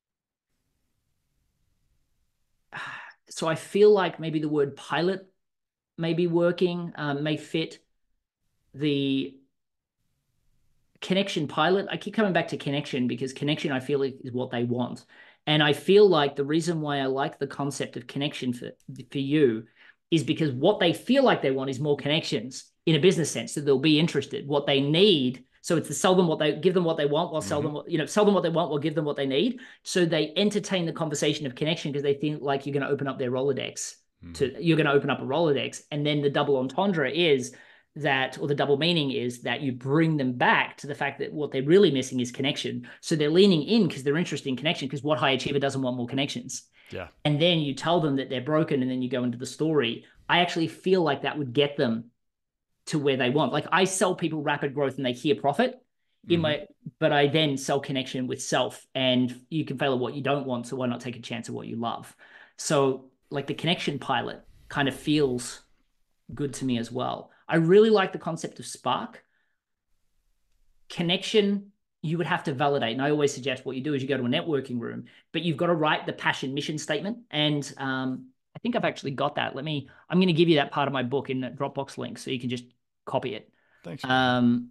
So I feel like maybe the word pilot may be working, um, may fit the connection pilot. I keep coming back to connection because connection, I feel like, is what they want. And I feel like the reason why I like the concept of connection for, for you is because what they feel like they want is more connections in a business sense. So they'll be interested. What they need, so it's to sell them what they give them what they want, while sell Mm-hmm. them what, you know, sell them what they want, while give them what they need. So they entertain the conversation of connection because they think like you're going to open up their Rolodex. Mm-hmm. To you're going to open up a Rolodex, and then the double entendre is that, or the double meaning is that you bring them back to the fact that what they're really missing is connection. So they're leaning in because they're interested in connection, because what high achiever doesn't want more connections? Yeah. And then you tell them that they're broken, and then you go into the story. I actually feel like that would get them to where they want. Like I sell people rapid growth and they hear profit in Mm-hmm. my, but I then sell connection with self, and you can fail at what you don't want. So why not take a chance at what you love? So like the connection pilot kind of feels good to me as well. I really like the concept of spark. Connection, you would have to validate. And I always suggest what you do is you go to a networking room, but you've got to write the passion mission statement. And um, I think I've actually got that. Let me, I'm going to give you that part of my book in the Dropbox link so you can just copy it. Thanks, man. Um,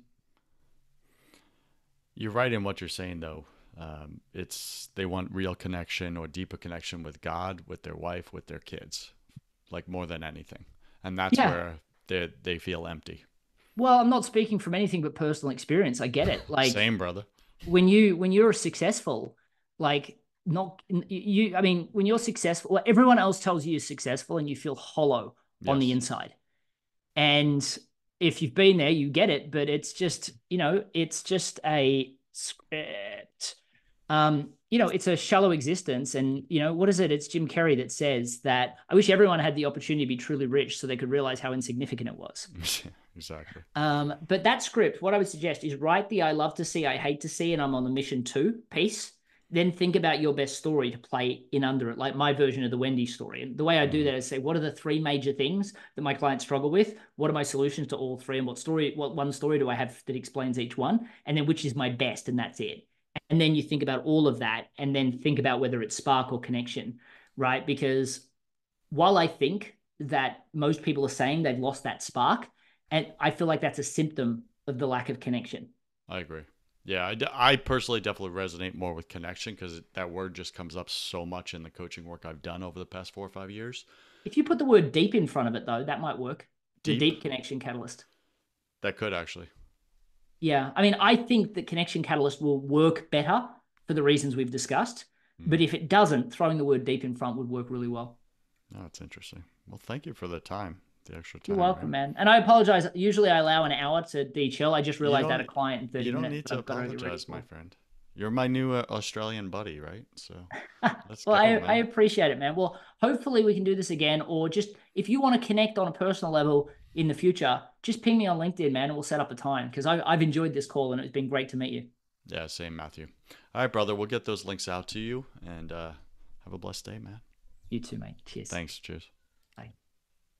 You're right in what you're saying, though. Um, it's they want real connection or deeper connection with God, with their wife, with their kids, like more than anything. And that's yeah. where they they feel empty. Well, I'm not speaking from anything but personal experience. I get it. Like Same, brother. when you when you're successful, like not you. I mean, when you're successful, well, everyone else tells you you're successful, and you feel hollow on the Yes. inside. And if you've been there, you get it. But it's just, you know, it's just a script. Um, you know, it's a shallow existence. And, you know, what is it? It's Jim Carrey that says that I wish everyone had the opportunity to be truly rich so they could realize how insignificant it was. Exactly. Um, but that script, what I would suggest is write the I love to see, I hate to see, and I'm on the mission to piece. Then think about your best story to play in under it, like my version of the Wendy story. And the way I do that is say, what are the three major things that my clients struggle with? What are my solutions to all three? And what story, what one story do I have that explains each one? And then which is my best, and that's it. And then you think about all of that, and then think about whether it's spark or connection, right? Because while I think that most people are saying they've lost that spark, and I feel like that's a symptom of the lack of connection. I agree. Yeah, I, d- I personally definitely resonate more with connection because that word just comes up so much in the coaching work I've done over the past four or five years. If you put the word deep in front of it, though, that might work. The Deep. deep connection catalyst. That could actually. Yeah. I mean, I think the connection catalyst will work better for the reasons we've discussed. Mm. But if it doesn't, throwing the word deep in front would work really well. No, that's interesting. Well, thank you for the time, the extra You're time, welcome, man. man. And I apologize. Usually I allow an hour to de-chill. I just You realized that a don't client in you thirty don't minutes, need but to I've got to get ready apologize, my for. friend. You're my new uh, Australian buddy, right? So let's Well, go, I, I man. appreciate it, man. Well, hopefully we can do this again, or just if you want to connect on a personal level in the future, just ping me on LinkedIn, man, and we'll set up a time because I've enjoyed this call and it's been great to meet you. Yeah, same, Matthew. All right, brother. We'll get those links out to you, and uh, have a blessed day, man. You too, mate. Cheers. Thanks. Cheers. Bye.